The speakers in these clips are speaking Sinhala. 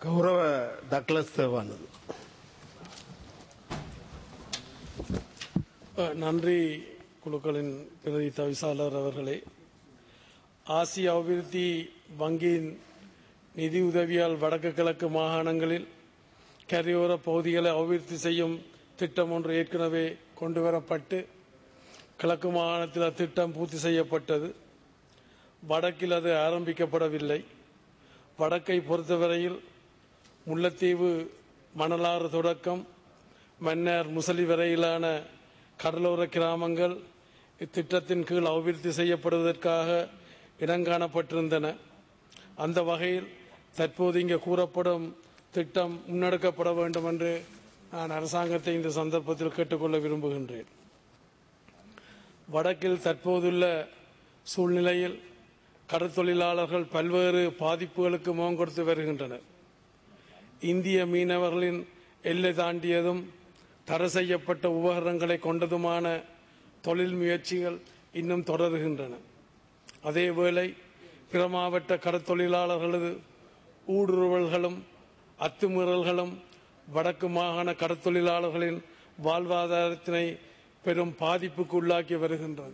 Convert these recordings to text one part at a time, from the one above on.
கௌரவ டக்ளஸ் தேவானது. நன்றி. குழுக்களின் பிரதி தவிசாளர் அவர்களே, ஆசிய அபிவிருத்தி வங்கியின் நிதியுதவியால் வடக்கு கிழக்கு மாகாணங்களில் கரையோர பகுதிகளை அபிவிருத்தி செய்யும் திட்டம் ஒன்று ஏற்கனவே கொண்டுவரப்பட்டு கிழக்கு மாகாணத்தில் அத்திட்டம் பூர்த்தி செய்யப்பட்டது. வடக்கில் அது ஆரம்பிக்கப்படவில்லை. வடக்கை பொறுத்தவரையில் முல்லைத்தீவு மணலாறு தொடக்கம் மன்னார் முசலி வரையிலான கடலோர கிராமங்கள் இத்திட்டத்தின் கீழ் அபிவிருத்தி செய்யப்படுவதற்காக இடங்காணப்பட்டிருந்தன. அந்த வகையில் தற்போது இங்கே கூறப்படும் திட்டம் முன்னெடுக்கப்பட வேண்டும் என்று நான் அரசாங்கத்தை இந்த சந்தர்ப்பத்தில் கேட்டுக்கொள்ள விரும்புகின்றேன். வடக்கில் தற்போதுள்ள சூழ்நிலையில் கடற்தொழிலாளர்கள் பல்வேறு பாதிப்புகளுக்கு முகம் கொடுத்து வருகின்றனர். இந்திய மீனவர்களின் எல்லை தாண்டியதும் தடை செய்யப்பட்ட உபகரணங்களை கொண்டதுமான தொழில் முயற்சிகள் இன்னும் தொடர்கின்றன. அதேவேளை பிற மாவட்ட கடற்தொழிலாளர்களது ஊடுருவல்களும் அத்துமீறல்களும் வடக்கு மாகாண கடற்தொழிலாளர்களின் வாழ்வாதாரத்தினை பெரும் பாதிப்புக்கு உள்ளாக்கி வருகின்றது.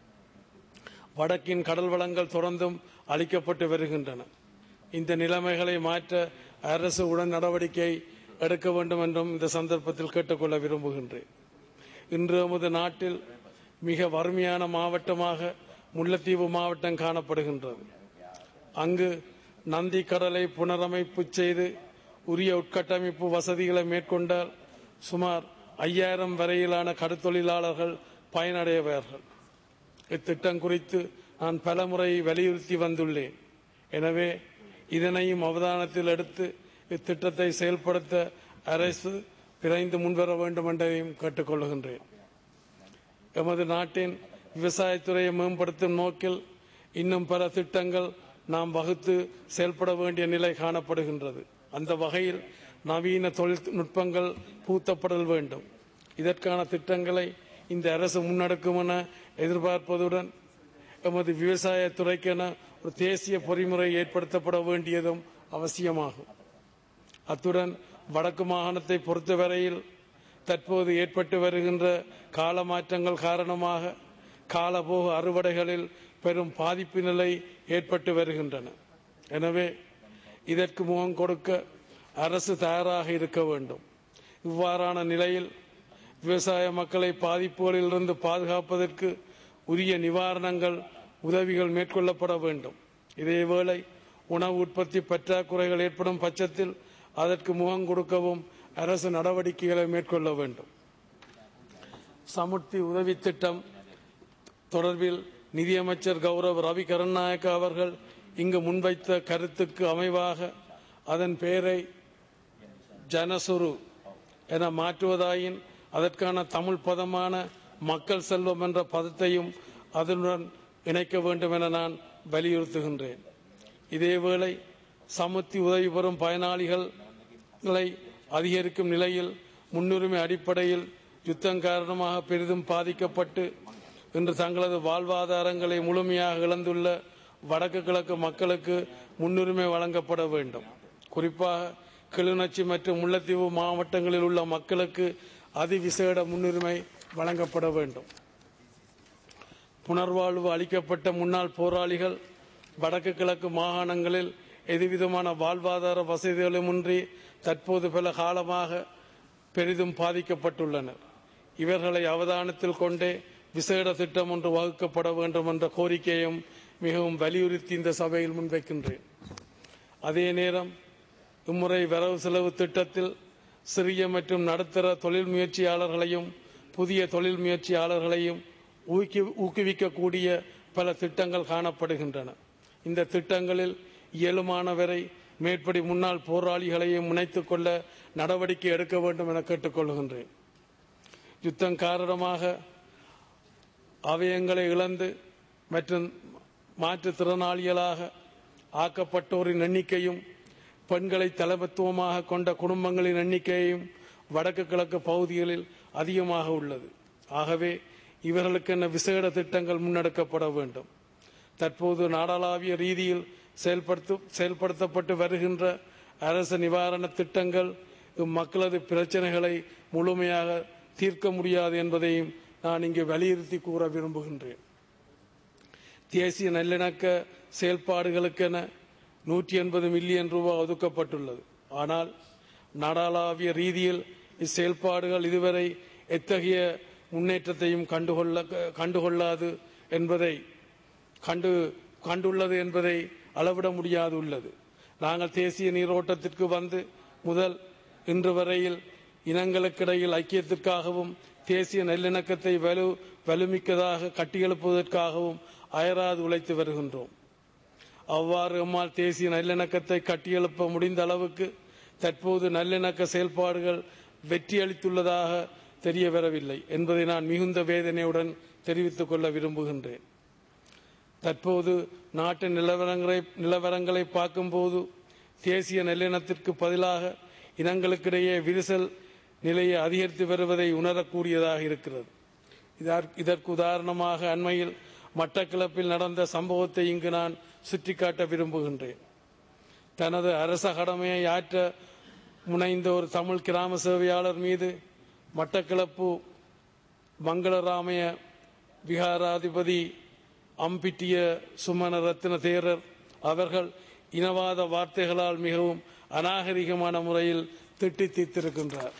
வடக்கின் கடல் வளங்கள் தொடர்ந்தும் அளிக்கப்பட்டு வருகின்றன. இந்த நிலைமைகளை மாற்ற அரசு உடன் நடவடிக்கை எடுக்க வேண்டும் என்றும் இந்த சந்தர்ப்பத்தில் கேட்டுக்கொள்ள விரும்புகின்றேன். இன்று நமது நாட்டில் மிக வறுமையான மாவட்டமாக முல்லைத்தீவு மாவட்டம் காணப்படுகின்றது. அங்கு நந்தி கடலை புனரமைப்பு செய்து உரிய உட்கட்டமைப்பு வசதிகளை மேற்கொண்டால் சுமார் 5000 வரையிலான கடற்தொழிலாளர்கள் பயனடைவார்கள். இத்திட்டம் குறித்து நான் பலமுறை வலியுறுத்தி வந்துள்ளேன். எனவே இதனையும் அவதானத்தில் எடுத்து இத்திட்டத்தை செயல்படுத்த அரசு விரைந்து முன்வர வேண்டும் என்றையும் கேட்டுக்கொள்கின்றேன். எமது நாட்டின் விவசாயத்துறையை மேம்படுத்தும் நோக்கில் இன்னும் பல திட்டங்கள் நாம் வகுத்து செயல்பட வேண்டிய நிலை காணப்படுகின்றது. அந்த வகையில் நவீன தொழில்நுட்பங்கள் பூத்தப்படல் வேண்டும். இதற்கான திட்டங்களை இந்த அரசு முன்னெடுக்கும் என எதிர்பார்ப்பதுடன் எமது விவசாயத்துறைக்கென ஒரு தேசிய பொறிமுறை ஏற்படுத்தப்பட வேண்டியதும் அவசியமாகும். அத்துடன் வடக்கு மாகாணத்தை பொறுத்தவரையில் தற்போது ஏற்பட்டு வருகின்ற கால மாற்றங்கள் காரணமாக காலபோக அறுவடைகளில் பெரும் பாதிப்பு நிலை ஏற்பட்டு வருகின்றன. எனவே இதற்கு முகம் கொடுக்க அரசு தயாராக இருக்க வேண்டும். இவ்வாறான நிலையில் விவசாய மக்களை பாதிப்புகளில் இருந்து பாதுகாப்பதற்கு உரிய நிவாரணங்கள் உதவிகள் மேற்கொள்ளப்பட வேண்டும். இதேவேளை உணவு உற்பத்தி பற்றாக்குறைகள் ஏற்படும் பட்சத்தில் அதற்கு முகம் கொடுக்கவும் அரசு நடவடிக்கைகளை மேற்கொள்ள வேண்டும். சமுர்த்தி உதவி திட்டம் தொடர்பில் நிதியமைச்சர் கௌரவ ரவி கருணாநாயக்க அவர்கள் இங்கு முன்வைத்த கருத்துக்கு அமைவாக அதன் பெயரை ஜனசுரு என மாற்றுவதாயின் அதற்கான தமிழ் பதமான மக்கள் செல்வம் என்ற பதத்தையும் அதனுடன் இணைக்க வேண்டும் என நான் வலியுறுத்துகின்றேன். இதேவேளை சமுர்த்தி உதவி பெறும் பயனாளிகளை அதிகரிக்கும் நிலையில் முன்னுரிமை அடிப்படையில் யுத்தம் காரணமாக பெரிதும் பாதிக்கப்பட்டு இன்று தங்களது வாழ்வாதாரங்களை முழுமையாக இழந்துள்ள வடக்கு கிழக்கு மக்களுக்கு முன்னுரிமை வழங்கப்பட வேண்டும். குறிப்பாக கிளிநொச்சி மற்றும் முல்லைத்தீவு மாவட்டங்களில் உள்ள மக்களுக்கு அதிவிசேட முன்னுரிமை வழங்கப்பட வேண்டும். புனர்வாழ்வு அளிக்கப்பட்ட முன்னாள் போராளிகள் வடக்கு கிழக்கு மாகாணங்களில் எதுவிதமான வாழ்வாதார வசதிகளுமின்றி தற்போது பல காலமாக பெரிதும் பாதிக்கப்பட்டுள்ளனர். இவர்களை அவதானத்தில் கொண்டே விசேட திட்டம் ஒன்று வகுக்கப்பட வேண்டும் என்ற கோரிக்கையும் மிகவும் வலியுறுத்தி இந்த சபையில் முன்வைக்கின்றேன். அதே நேரம் இம்முறை வரவு செலவு திட்டத்தில் சிறிய மற்றும் நடுத்தர தொழில் முயற்சியாளர்களையும் புதிய தொழில் முயற்சியாளர்களையும் ஊக்குவிக்கக்கூடிய பல திட்டங்கள் காணப்படுகின்றன. இந்த திட்டங்களில் இயலுமானவரை மேற்படி முன்னாள் போராளிகளையும் இணைத்துக் கொள்ள நடவடிக்கை எடுக்க வேண்டும் என கேட்டுக்கொள்கின்றேன். யுத்தம் காரணமாக அவயங்களை இழந்து மற்றும் மாற்றுத்திறனாளிகளாக ஆக்கப்பட்டோரின் எண்ணிக்கையும் பெண்களை தலைமைத்துவமாக கொண்ட குடும்பங்களின் எண்ணிக்கையும் வடக்கு கிழக்கு பகுதிகளில் அதிகமாக உள்ளது. ஆகவே இவர்களுக்கென விசேட திட்டங்கள் முன்னெடுக்கப்பட வேண்டும். தற்போது நாடளாவிய ரீதியில் செயல்படுத்தப்பட்டு வருகின்ற அரசு நிவாரண திட்டங்கள் மக்களது பிரச்சனைகளை முழுமையாக தீர்க்க முடியாது என்பதையும் நான் இங்கு வலியுறுத்தி கூற விரும்புகின்றேன். தேசிய நல்லிணக்க செயல்பாடுகளுக்கென 180 மில்லியன் ரூபாய் ஒதுக்கப்பட்டுள்ளது. ஆனால் நாடாளாவிய ரீதியில் இச்செயல்பாடுகள் இதுவரை எத்தகைய முன்னேற்றத்தையும் கண்டுள்ளது என்பதை அளவிட முடியாது உள்ளது. நாங்கள் தேசிய நீரோட்டத்திற்கு வந்து முதல் இன்று வரையில் இனங்களுக்கிடையில் ஐக்கியத்திற்காகவும் தேசிய நல்லிணக்கத்தை வலுமிக்கதாக கட்டியெழுப்புவதற்காகவும் அயராது உழைத்து வருகின்றோம். அவ்வாறு எம்மால் தேசிய நல்லிணக்கத்தை கட்டியெழுப்ப முடிந்த அளவுக்கு தற்போது நல்லிணக்க செயல்பாடுகள் வெற்றியளித்துள்ளதாக தெரிய வரவில்லை என்பதை நான் மிகுந்த வேதனையுடன் தெரிவித்துக் கொள்ள விரும்புகின்றேன். தற்போது நாட்டின் நிலவரங்களை பார்க்கும்போது தேசிய நல்லிணத்திற்கு பதிலாக இனங்களுக்கிடையே விரிசல் நிலையை அதிகரித்து வருவதை உணரக்கூடியதாக இருக்கிறது. இதற்கு உதாரணமாக அண்மையில் மட்டக்களப்பில் நடந்த சம்பவத்தை இங்கு நான் சுட்டிக்காட்ட விரும்புகின்றேன். தனது அரச கடமையை ஆற்ற முனைந்த ஒரு தமிழ் கிராம சேவையாளர் மீது மட்டக்களப்பு மங்களராமய விகாராதிபதி அம்பிட்டிய சுமன ரத்ன தேரர் அவர்கள் இனவாத வார்த்தைகளால் மிகவும் அநாகரிகமான முறையில் திட்டி தீர்த்திருக்கின்றார்.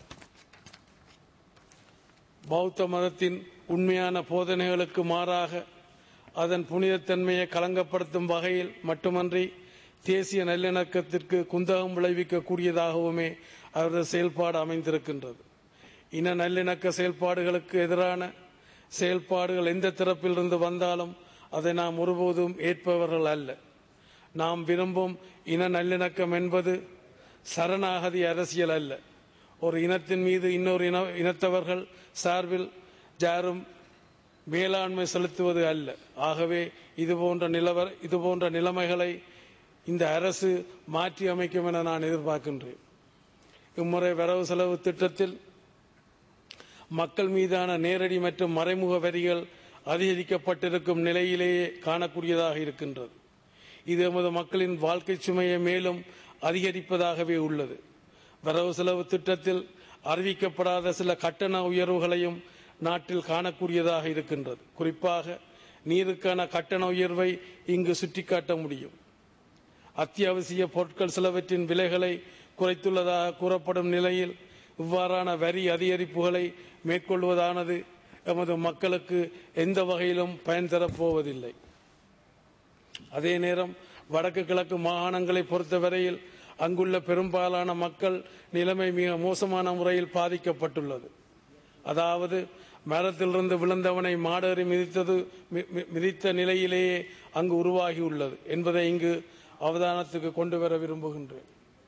பௌத்த மதத்தின் உண்மையான போதனைகளுக்கு மாறாக அதன் புனிதத்தன்மையை களங்கப்படுத்தும் வகையில் மட்டுமன்றி தேசிய நல்லிணக்கத்திற்கு குந்தகம் விளைவிக்கக்கூடியதாகவுமே அவரது செயல்பாடு அமைந்திருக்கின்றது. இன நல்லிணக்க செயல்பாடுகளுக்கு எதிரான செயல்பாடுகள் எந்த தரப்பிலிருந்து வந்தாலும் அதை நாம் ஒருபோதும் ஏற்பவர்கள் அல்ல. நாம் விரும்பும் இன நல்லிணக்கம் என்பது சரணாகதி அரசியல் அல்ல. ஒரு இனத்தின் மீது இன்னொரு இனத்தவர்கள் சார்பில் யாரும் மேலாண்மை செலுத்துவது அல்ல. ஆகவே இதுபோன்ற நிலைமைகளை இந்த அரசு மாற்றி அமைக்கும் என நான் எதிர்பார்க்கின்றேன். இம்முறை வரவு செலவு திட்டத்தில் மக்கள் மீதான நேரடி மற்றும் மறைமுக வரிகள் அதிகரிக்கப்பட்டிருக்கும் நிலையிலேயே காணக்கூடியதாக இருக்கின்றது. இது எமது மக்களின் வாழ்க்கை சுமையை மேலும் அதிகரிப்பதாகவே உள்ளது. வரவு செலவு திட்டத்தில் அறிவிக்கப்படாத சில கட்டண உயர்வுகளையும் நாட்டில் காணக்கூடியதாக இருக்கின்றது. குறிப்பாக நீருக்கான கட்டண உயர்வை இங்கு சுட்டிக்காட்ட முடியும். அத்தியாவசிய பொருட்கள் சிலவற்றின் விலைகளை குறைத்துள்ளதாக கூறப்படும் நிலையில் இவ்வாறான வரி அதிகரிப்புகளை மேற்கொள்வதானது எமது மக்களுக்கு எந்த வகையிலும் பயன் தரப்போவதில்லை. அதே நேரம் வடக்கு கிழக்கு மாகாணங்களை பொறுத்தவரையில் அங்குள்ள பெரும்பாலான மக்கள் நிலைமை மிக மோசமான முறையில் பாதிக்கப்பட்டுள்ளது. அதாவது மரத்திலிருந்து விழுந்தவனை மாடேறி மிதித்த நிலையிலேயே அங்கு உருவாகியுள்ளது என்பதை இங்கு அவதானத்துக்கு கொண்டு வர விரும்புகின்றேன்.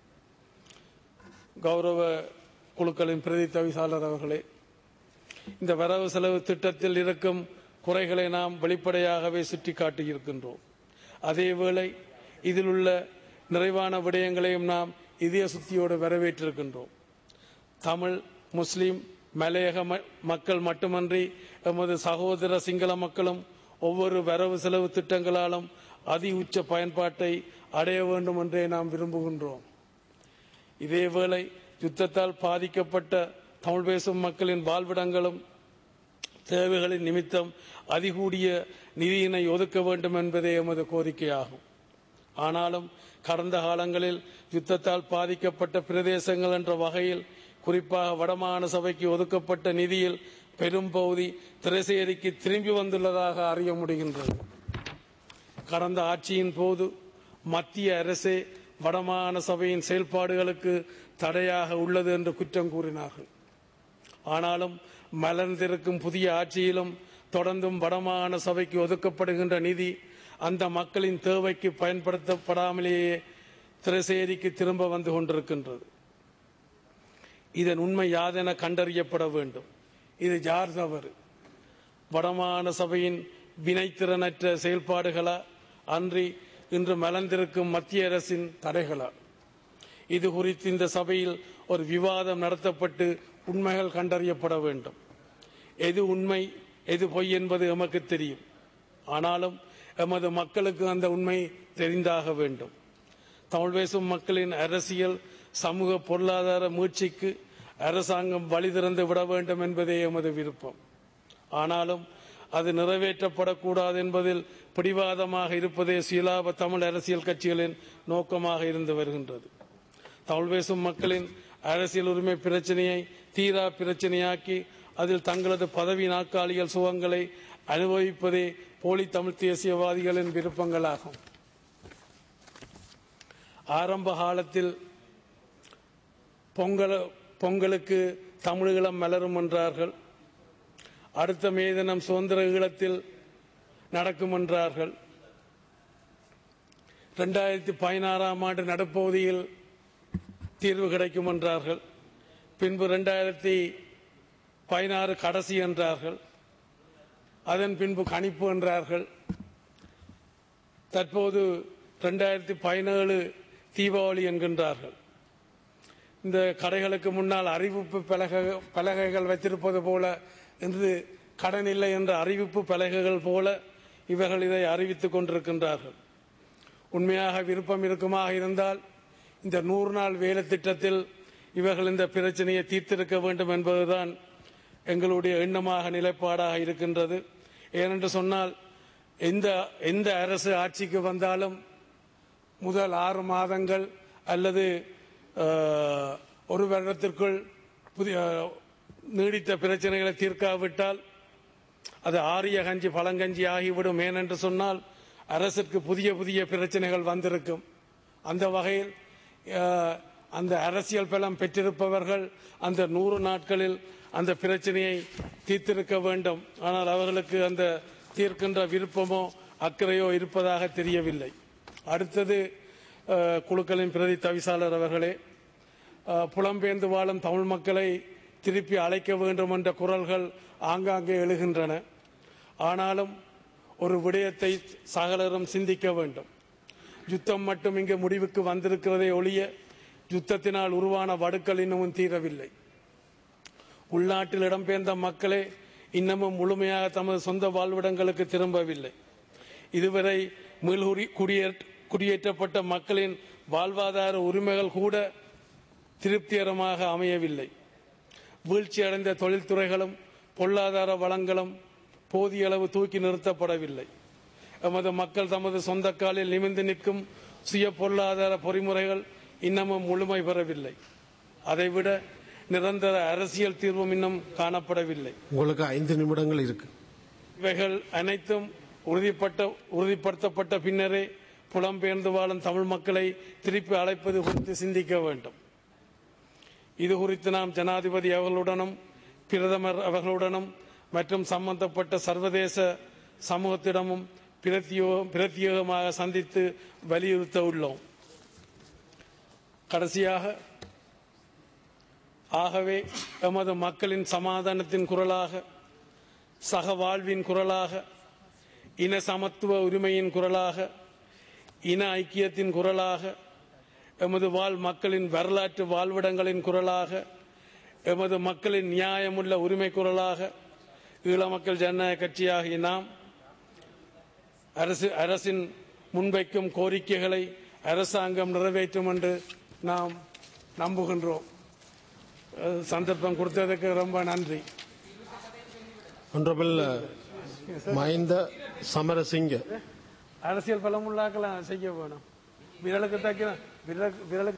கௌரவ குழுக்களின் பிரதி தவிசாளர் அவர்களே, இந்த வரவு செலவு திட்டத்தில் இருக்கும் குறைகளை நாம் வெளிப்படையாகவே சுட்டிக்காட்டியிருக்கின்றோம். அதேவேளை இதில் உள்ள நிறைவான விடயங்களையும் நாம் இதய சுத்தியோடு வரவேற்றிருக்கின்றோம். தமிழ், முஸ்லிம், மலையக மக்கள் மட்டுமன்றி எமது சகோதர சிங்கள மக்களும் ஒவ்வொரு வரவு செலவு திட்டங்களாலும் அதி உச்ச பயன்பாட்டை அடைய வேண்டும் என்றே நாம் விரும்புகின்றோம். இதேவேளை யுத்தத்தால் பாதிக்கப்பட்ட தமிழ் பேசும் மக்களின் வாழ்விடங்களும் தேவைகளின் நிமித்தம் அதிகூடிய நிதியினை ஒதுக்க வேண்டும் என்பதே எமது கோரிக்கையாகும். ஆனாலும் கடந்த காலங்களில் யுத்தத்தால் பாதிக்கப்பட்ட பிரதேசங்கள் என்ற வகையில் குறிப்பாக வடமாகாண சபைக்கு ஒதுக்கப்பட்ட நிதியில் பெரும்பகுதி திரைசேரிக்கு திரும்பி வந்துள்ளதாக அறிய முடிகின்றது. கடந்த ஆட்சியின் போது மத்திய அரசே வடமாகாண சபையின் செயல்பாடுகளுக்கு தடையாக உள்ளது என்று குற்றம் கூறினார்கள். ஆனாலும் மலர்ந்திருக்கும் புதிய ஆட்சியிலும் தொடர்ந்தும் வடமாகாண சபைக்கு ஒதுக்கப்படுகின்ற நிதி அந்த மக்களின் தேவைக்கு பயன்படுத்தப்படாமலேயே திரைசேரிக்கு திரும்ப வந்து கொண்டிருக்கின்றது. இதன் உண்மை யாதென கண்டறியப்பட வேண்டும். இது யார் தவறு? வடமாகாண சபையின் வினைத்திறனற்ற செயல்பாடுகளா, அன்றி இன்று மலர்ந்திருக்கும் மத்திய அரசின் தடைகளா? இது குறித்து இந்த சபையில் ஒரு விவாதம் நடத்தப்பட்டு உண்மைகள் கண்டறியப்பட வேண்டும். எது உண்மை எது பொய் என்பது எமக்கு தெரியும். ஆனாலும் எமது மக்களுக்கு அந்த உண்மை தெரிந்தாக வேண்டும். தமிழ் பேசும் மக்களின் அரசியல் சமூக பொருளாதார மீட்சிக்கு அரசாங்கம் வழி திறந்து விட வேண்டும் என்பதே எமது விருப்பம். ஆனாலும் அது நிறைவேற்றப்படக்கூடாது என்பதில் பிடிவாதமாக இருப்பதே சுயலாப தமிழ் அரசியல் கட்சிகளின் நோக்கமாக இருந்து வருகின்றது. தமிழ் பேசும் மக்களின் அரசியல் உரிமை பிரச்சனையை தீரா பிரச்சனையாக்கி அதில் தங்களது பதவி நாற்காலிகள் சுகங்களை அனுபவிப்பதே போலி தமிழ் தேசியவாதிகளின் விருப்பங்களாகும். ஆரம்ப காலத்தில் பொங்கலுக்கு தமிழீழம் மலரும் என்றார்கள். அடுத்த மே தினம் சுதந்திர ஈழத்தில் நடக்கும் என்றார்கள். 2016ஆம் ஆண்டு நடுப்பகுதியில் தீர்வு கிடைக்கும் என்றார்கள். பின்பு 2016 கடைசி என்றார்கள். அதன் பின்பு கணிப்பு என்றார்கள். தற்போது 2017 தீபாவளி என்கின்றார்கள். இந்த கடைகளுக்கு முன்னால் அறிவிப்பு பலகைகள் வைத்திருப்பது போல என்று கடன் இல்லை என்ற அறிவிப்பு பலகைகள் போல இவர்கள் இதை அறிவித்துக் கொண்டிருக்கின்றார்கள். உண்மையாக விருப்பம் இருக்குமாக இருந்தால் இந்த 100 நாள் வேலை திட்டத்தில் இவர்கள் இந்த பிரச்சனையை தீர்த்திருக்க வேண்டும் என்பதுதான் எங்களுடைய எண்ணமாக நிலைப்பாடாக இருக்கின்றது. ஏனென்று சொன்னால் எந்த அரசு ஆட்சிக்கு வந்தாலும் முதல் 6 மாதங்கள் அல்லது ஒரு வருடத்திற்குள் நீடித்த பிரச்சனைகளை தீர்க்காவிட்டால் அது ஆரிய கஞ்சி பழங்கஞ்சி ஆகிவிடும். ஏனென்று சொன்னால் அரசிற்கு புதிய புதிய பிரச்சனைகள் வந்திருக்கும். அந்த வகையில் அந்த அரசியல் பலம் பெற்றிருப்பவர்கள் அந்த 100 நாட்களில் அந்த பிரச்சனையை தீர்த்திருக்க வேண்டும். ஆனால் அவர்களுக்கு அந்த தீர்க்கின்ற விருப்பமோ அக்கறையோ இருப்பதாக தெரியவில்லை. அடுத்தது குழுக்களின் பிரதி தவிசாளர் அவர்களே, புலம்பெயர்ந்து வாழும் தமிழ் மக்களை திருப்பி அழைக்க வேண்டும் என்ற குரல்கள் ஆங்காங்கே எழுகின்றன. ஆனாலும் ஒரு விடயத்தை சகலரும் சிந்திக்க வேண்டும். யுத்தம் மட்டும் இங்கு முடிவுக்கு வந்திருக்கிறதே ஒழிய யுத்தத்தினால் உருவான வடுக்கள் இன்னமும் தீரவில்லை. உள்நாட்டில் இடம்பெயர்ந்த மக்களே இன்னமும் முழுமையாக தமது சொந்த வாழ்விடங்களுக்கு திரும்பவில்லை. இதுவரை குடியேற்றப்பட்ட மக்களின் வாழ்வாதார உரிமைகள் கூட திருப்திகரமாக அமையவில்லை. வீழ்ச்சியடைந்த தொழில்துறைகளும் பொருளாதார வளங்களும் போதிய அளவு தூக்கி நிறுத்தப்படவில்லை. எமது மக்கள் தமது சொந்த காலில் நிமிர்ந்து நிற்கும் சுய பொருளாதார பொறிமுறைகள் இன்னமும் முழுமை பெறவில்லை. அதைவிட நிரந்தர அரசியல் தீர்வும் இன்னும் காணப்படவில்லை. உங்களுக்கு 5 நிமிடங்கள் இருக்கு. இவைகள் அனைத்தும் உறுதிப்படுத்தப்பட்ட பின்னரே புலம்பெயர்ந்து வாழும் தமிழ் மக்களை திருப்பி அழைப்பது குறித்து சிந்திக்க வேண்டும். இது குறித்து நாம் ஜனாதிபதி அவர்களுடனும் பிரதமர் அவர்களுடனும் மற்றும் சம்பந்தப்பட்ட சர்வதேச சமூகத்திடமும் பிரத்யேகமாக சந்தித்து வலியுறுத்த உள்ளோம். கடைசியாக, ஆகவே எமது மக்களின் சமாதானத்தின் குரலாக, சக வாழ்வின் குரலாக, இன சமத்துவ உரிமையின் குரலாக, இன ஐக்கியத்தின் குரலாக, எமது மக்களின் வரலாற்று வாழ்விடங்களின் குரலாக, எமது மக்களின் நியாயமுள்ள உரிமை குரலாக ஈழ மக்கள் ஜனநாயக கட்சியாகிய நாம் அரசின் முன்வைக்கும் கோரிக்கைகளை அரசாங்கம் நிறைவேற்றும் என்று நாம் நம்புகின்றோம். சந்தர்ப்பம் கொடுத்ததற்கு ரொம்ப நன்றி. Honorable Mahinda Samarasinga. அரசியல் பலமுள்ளாக்கலாம் செய்ய வேணும். விரலுக்கு தக்க விரலுக்கு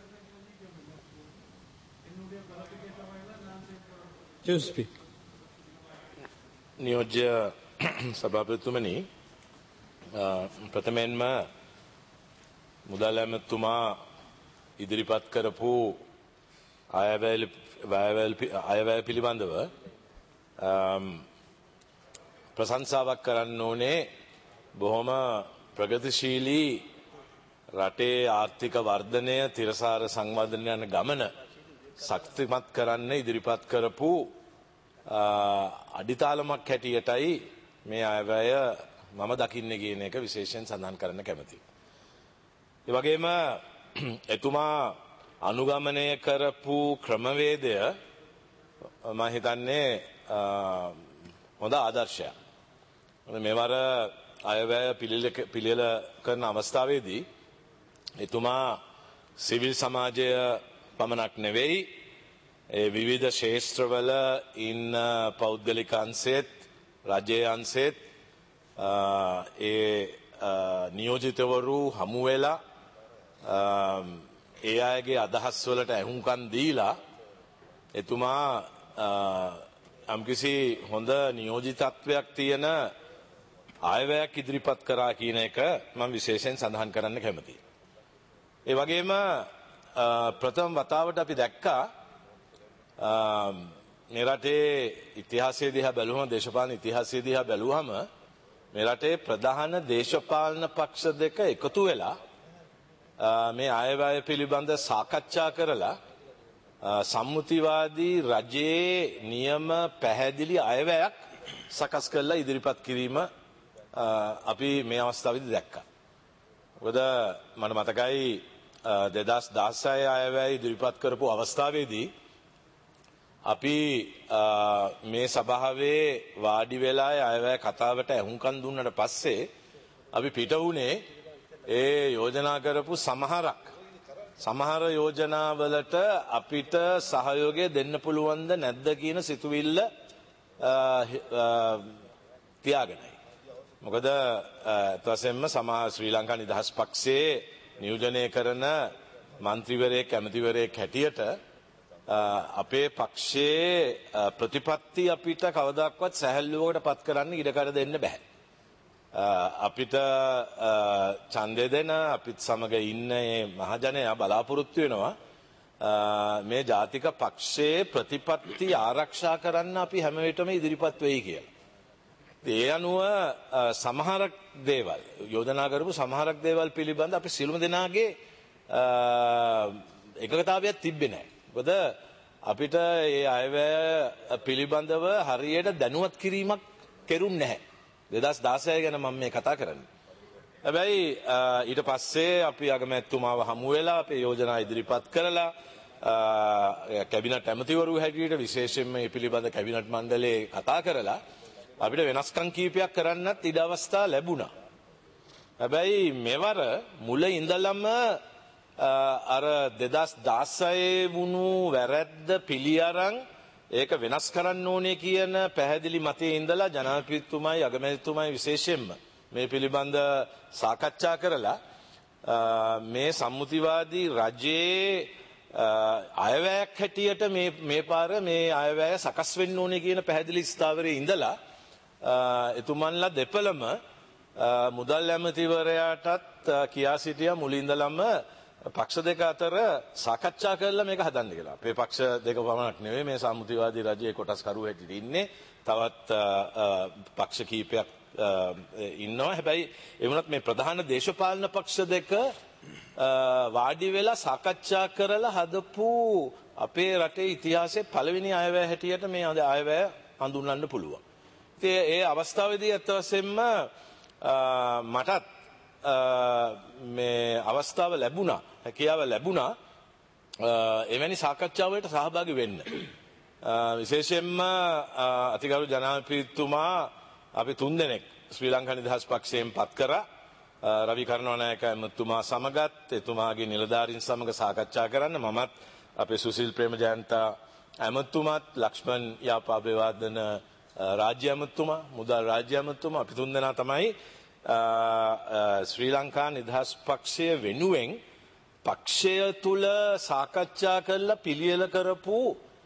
නියෝජ්‍ය සභාපතිතුමනි, ප්‍රථමයෙන්ම මුදල් ඇමතුමා ඉදිරිපත් කරපු අයවැය පිළිබඳව ප්‍රශංසාවක් කරන්න ඕනේ. බොහොම ප්‍රගතිශීලී රටේ ආර්ථික වර්ධනය, තිරසාර සංවර්ධනය යන ගමන ශක්තිමත් කරන්න ඉදිරිපත් කරපු අඩිතාලමක් හැටියටයි මේ අයවැය මම දකින්නේ කියන එක විශේෂයෙන් සඳහන් කරන්න කැමතියි. ඒ වගේම එතුමා අනුගමනය කරපු ක්‍රමවේදය මම හිතන්නේ හොඳ ආදර්ශයක්. මේවර අයවැය පිළියෙල කරන අවස්ථාවේදී එතුමා සිවිල් සමාජය පමණක් නෙවෙයි ඒ විවිධ ශේෂ්ත්‍රවල ඉන්න පෞද්ගලික අංශෙත් රජයේ අංශෙත් ඒ නියෝජිතවරු හමු වෙලා ඒ අයගේ අදහස් වලට ඇහුම්කන් දීලා එතුමා යම්කිසි හොඳ නියෝජිතත්වයක් තියෙන ආයවැයක් ඉදිරිපත් කරා කියන එක මම විශේෂයෙන් සඳහන් කරන්න කැමතියි. ඒ වගේම ප්‍රථම වතාවට අපි දැක්කා මේ රටේ ඉතිහාසය දිහා බැලුවම දේශපාලන ඉතිහාසය දිහා බැලුවම මේ රටේ ප්‍රධාන දේශපාලන පක්ෂ දෙක එකතු වෙලා මේ ආයවැය පිළිබඳ සාකච්ඡා කරලා සම්මුතිවාදී රජයේ නියම පැහැදිලි අයවැයක් සකස් කරලා ඉදිරිපත් කිරීම අපි මේ අවස්ථාවේදී දැක්කා. මොකද මට මතකයි 2016 අයවැය ඉදිරිපත් කරපු අවස්ථාවේදී අපි මේ සභාවේ වාඩි වෙලා අයවැය කතාවට ඇහුම්කන් දුන්නට පස්සේ අපි පිට වුණේ ඒ යෝජනා කරපු සමහර යෝජනාවලට අපිට සහයෝගය දෙන්න පුළුවන්ද නැද්ද කියන සිතුවිල්ල තියාගෙනයි. මොකද තවසෙම්ම ශ්‍රී ලංකා නිදහස් පක්ෂයේ නියෝජනය කරන මන්ත්‍රීවරයෙක් ඇමතිවරයෙක් හැටියට අපේ පක්ෂයේ ප්‍රතිපත්ති අපිට කවදාවත් සැහැල්ලුවකට පත් කරන්න ඉඩකඩ දෙන්න බෑ. අපිට ඡන්දය දෙන අපිත් සමග ඉන්න මේ මහජනයා බලාපොරොත්තු වෙනවා මේ ජාතික පක්ෂයේ ප්‍රතිපත්ති ආරක්ෂා කරන්න අපි හැම විටම ඉදිරිපත් වෙයි කියලා. ඒ අනුව සමහරක් දේවල් යෝජනා කරපු සමහරක් දේවල් පිළිබඳ අපි සියලුම දෙනාගේ එකගතාවයක් තිබ්බේ නැහැ. මොකද අපිට මේ අයවැය පිළිබඳව හරියට දැනුවත් කිරීමක් කෙරුන්නේ නැහැ. 2016 ගැන මම මේ කතා කරන්නේ. හැබැයි ඊට පස්සේ අපි අගමැතිතුමාව හමු වෙලා අපේ යෝජනා ඉදිරිපත් කරලා කැබිනට් ඇමතිවරු හැටියට විශේෂයෙන්ම මේ පිළිබඳ කැබිනට් මණ්ඩලයේ කතා කරලා අපිට වෙනස්කම් කීපයක් කරන්නත් ඉඩ අවස්ථා ලැබුණා. හැබැයි මෙවර මුල ඉඳලම අර 2016 වුණු වැරැද්ද පිළි අරන් ඒක වෙනස් කරන්න ඕනේ කියන පැහැදිලි මතයේ ඉඳලා ජනාධිපතිතුමයි අගමැතිතුමයි විශේෂයෙන්ම මේ පිළිබඳ සාකච්ඡා කරලා මේ සම්මුතිවාදී රජයේ අයවැයක් හැටියට මේ පාර මේ අයවැය සකස් වෙන්න ඕනේ කියන පැහැදිලි ස්ථාවරයේ ඉඳලා එතුමන්ලා දෙපළම මුදල් ඇමතිවරයාටත් කියා සිටියා මුලින්දලම පක්ෂ දෙක අතර සාකච්ඡා කරලා මේක හදන්න කියලා. අපේ පක්ෂ දෙක පමණක් නෙවෙයි මේ සම්මුතිවාදී රජයේ කොටස්කරු හැටියට ඉන්නේ. තවත් පක්ෂ කීපයක් ඉන්නවා. හැබැයි ඒ වුණත් මේ ප්‍රධාන දේශපාලන පක්ෂ දෙක වාඩි වෙලා සාකච්ඡා කරලා හදපු අපේ රටේ ඉතිහාසයේ පළවෙනි අයවැය හැටියට මේ අයවැය හඳුන්වන්න පුළුවන්. ඉතින් ඒ අවස්ථාවේදී අත් වශයෙන්ම මටත් මේ අවස්ථාව ලැබුණා, හැකියාව ලැබුණා එවැනි සාකච්ඡාවලට සහභාගී වෙන්න. විශේෂයෙන්ම අතිගරු ජනාධිපතිතුමා අපි 3 දෙනෙක් ශ්‍රී ලංකා නිදහස් පක්ෂයෙන් පත් කරා. රවි කරුණානායක ඇමතුමා සමගත් එතුමාගේ නිලධාරීන් සමග සාකච්ඡා කරන්න මමත් අපේ සුසිල් ප්‍රේමජයන්තා ඇමතුමාත් ලක්ෂ්මන් යාපාබේවාදන රාජ්‍ය ඇමතුමා මුදල් රාජ්‍ය ඇමතුමා අපි 3 දෙනා තමයි ශ්‍රී ලංකා නිදහස් පක්ෂය වෙනුවෙන් පක්ෂය තුල සාකච්ඡා කරලා පිළියෙල කරපු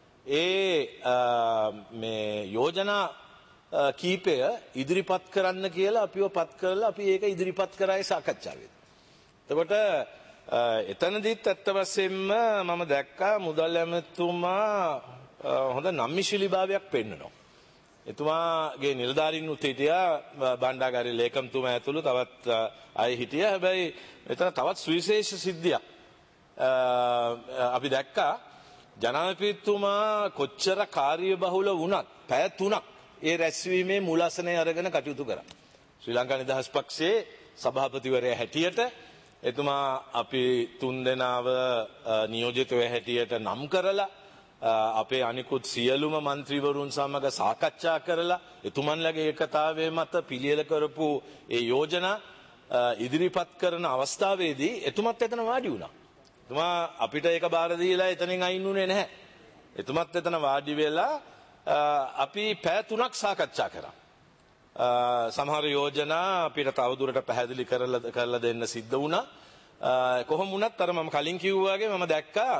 මේ යෝජනා කීපය ඉදිරිපත් කරන්න කියලා අපිව පත් කරලා අපි ඒක ඉදිරිපත් කරායේ සාකච්ඡාවේ. එතකොට එතනදිත් ඇත්ත වශයෙන්ම මම දැක්කා මුදල් ඇමතුමා හොඳ නම්මිශිලිභාවයක් පෙන්නනවා. එතුමාගේ නිලධාරීන් උත් හිටියා බණ්ඩාගාරී ලේකම්තුමා ඇතුළු තවත් අය හිටියා. හැබැයි මෙතන තවත් සුවිශේෂ සිද්ධියක් අපි දැක්කා. ජනාධිපතිතුමා කොච්චර කාර්යබහුල වුණත් පැය 3ක් ඒ රැස්වීමේ මූලාසනය අරගෙන කටයුතු කරා. ශ්‍රී ලංකා නිදහස් පක්ෂයේ සභාපතිවරයා හැටියට එතුමා අපි 3 දෙනාව නියෝජිතව හැටියට නම් කරලා අපේ අනිකුත් සියලුම മന്ത്രിවරුන් සමග සාකච්ඡා කරලා එතුමන්ලගේ ඒකතාවයේ මත පිළියෙල කරපු ඒ යෝජනා ඉදිරිපත් කරන අවස්ථාවේදී එතුමත් එතන වාඩි වුණා. එතුමා අපිට ඒක බාර දීලා එතනින් අයින් වුණේ නැහැ. එතුමත් එතන වාඩි වෙලා අපි පැය 3ක් සාකච්ඡා කරා. සමහර යෝජනා අපිට තවදුරට පැහැදිලි කරලා දෙන්න සිද්ධ වුණා. කොහොම වුණත් අර මම කලින් කිව්වා වගේ මම දැක්කා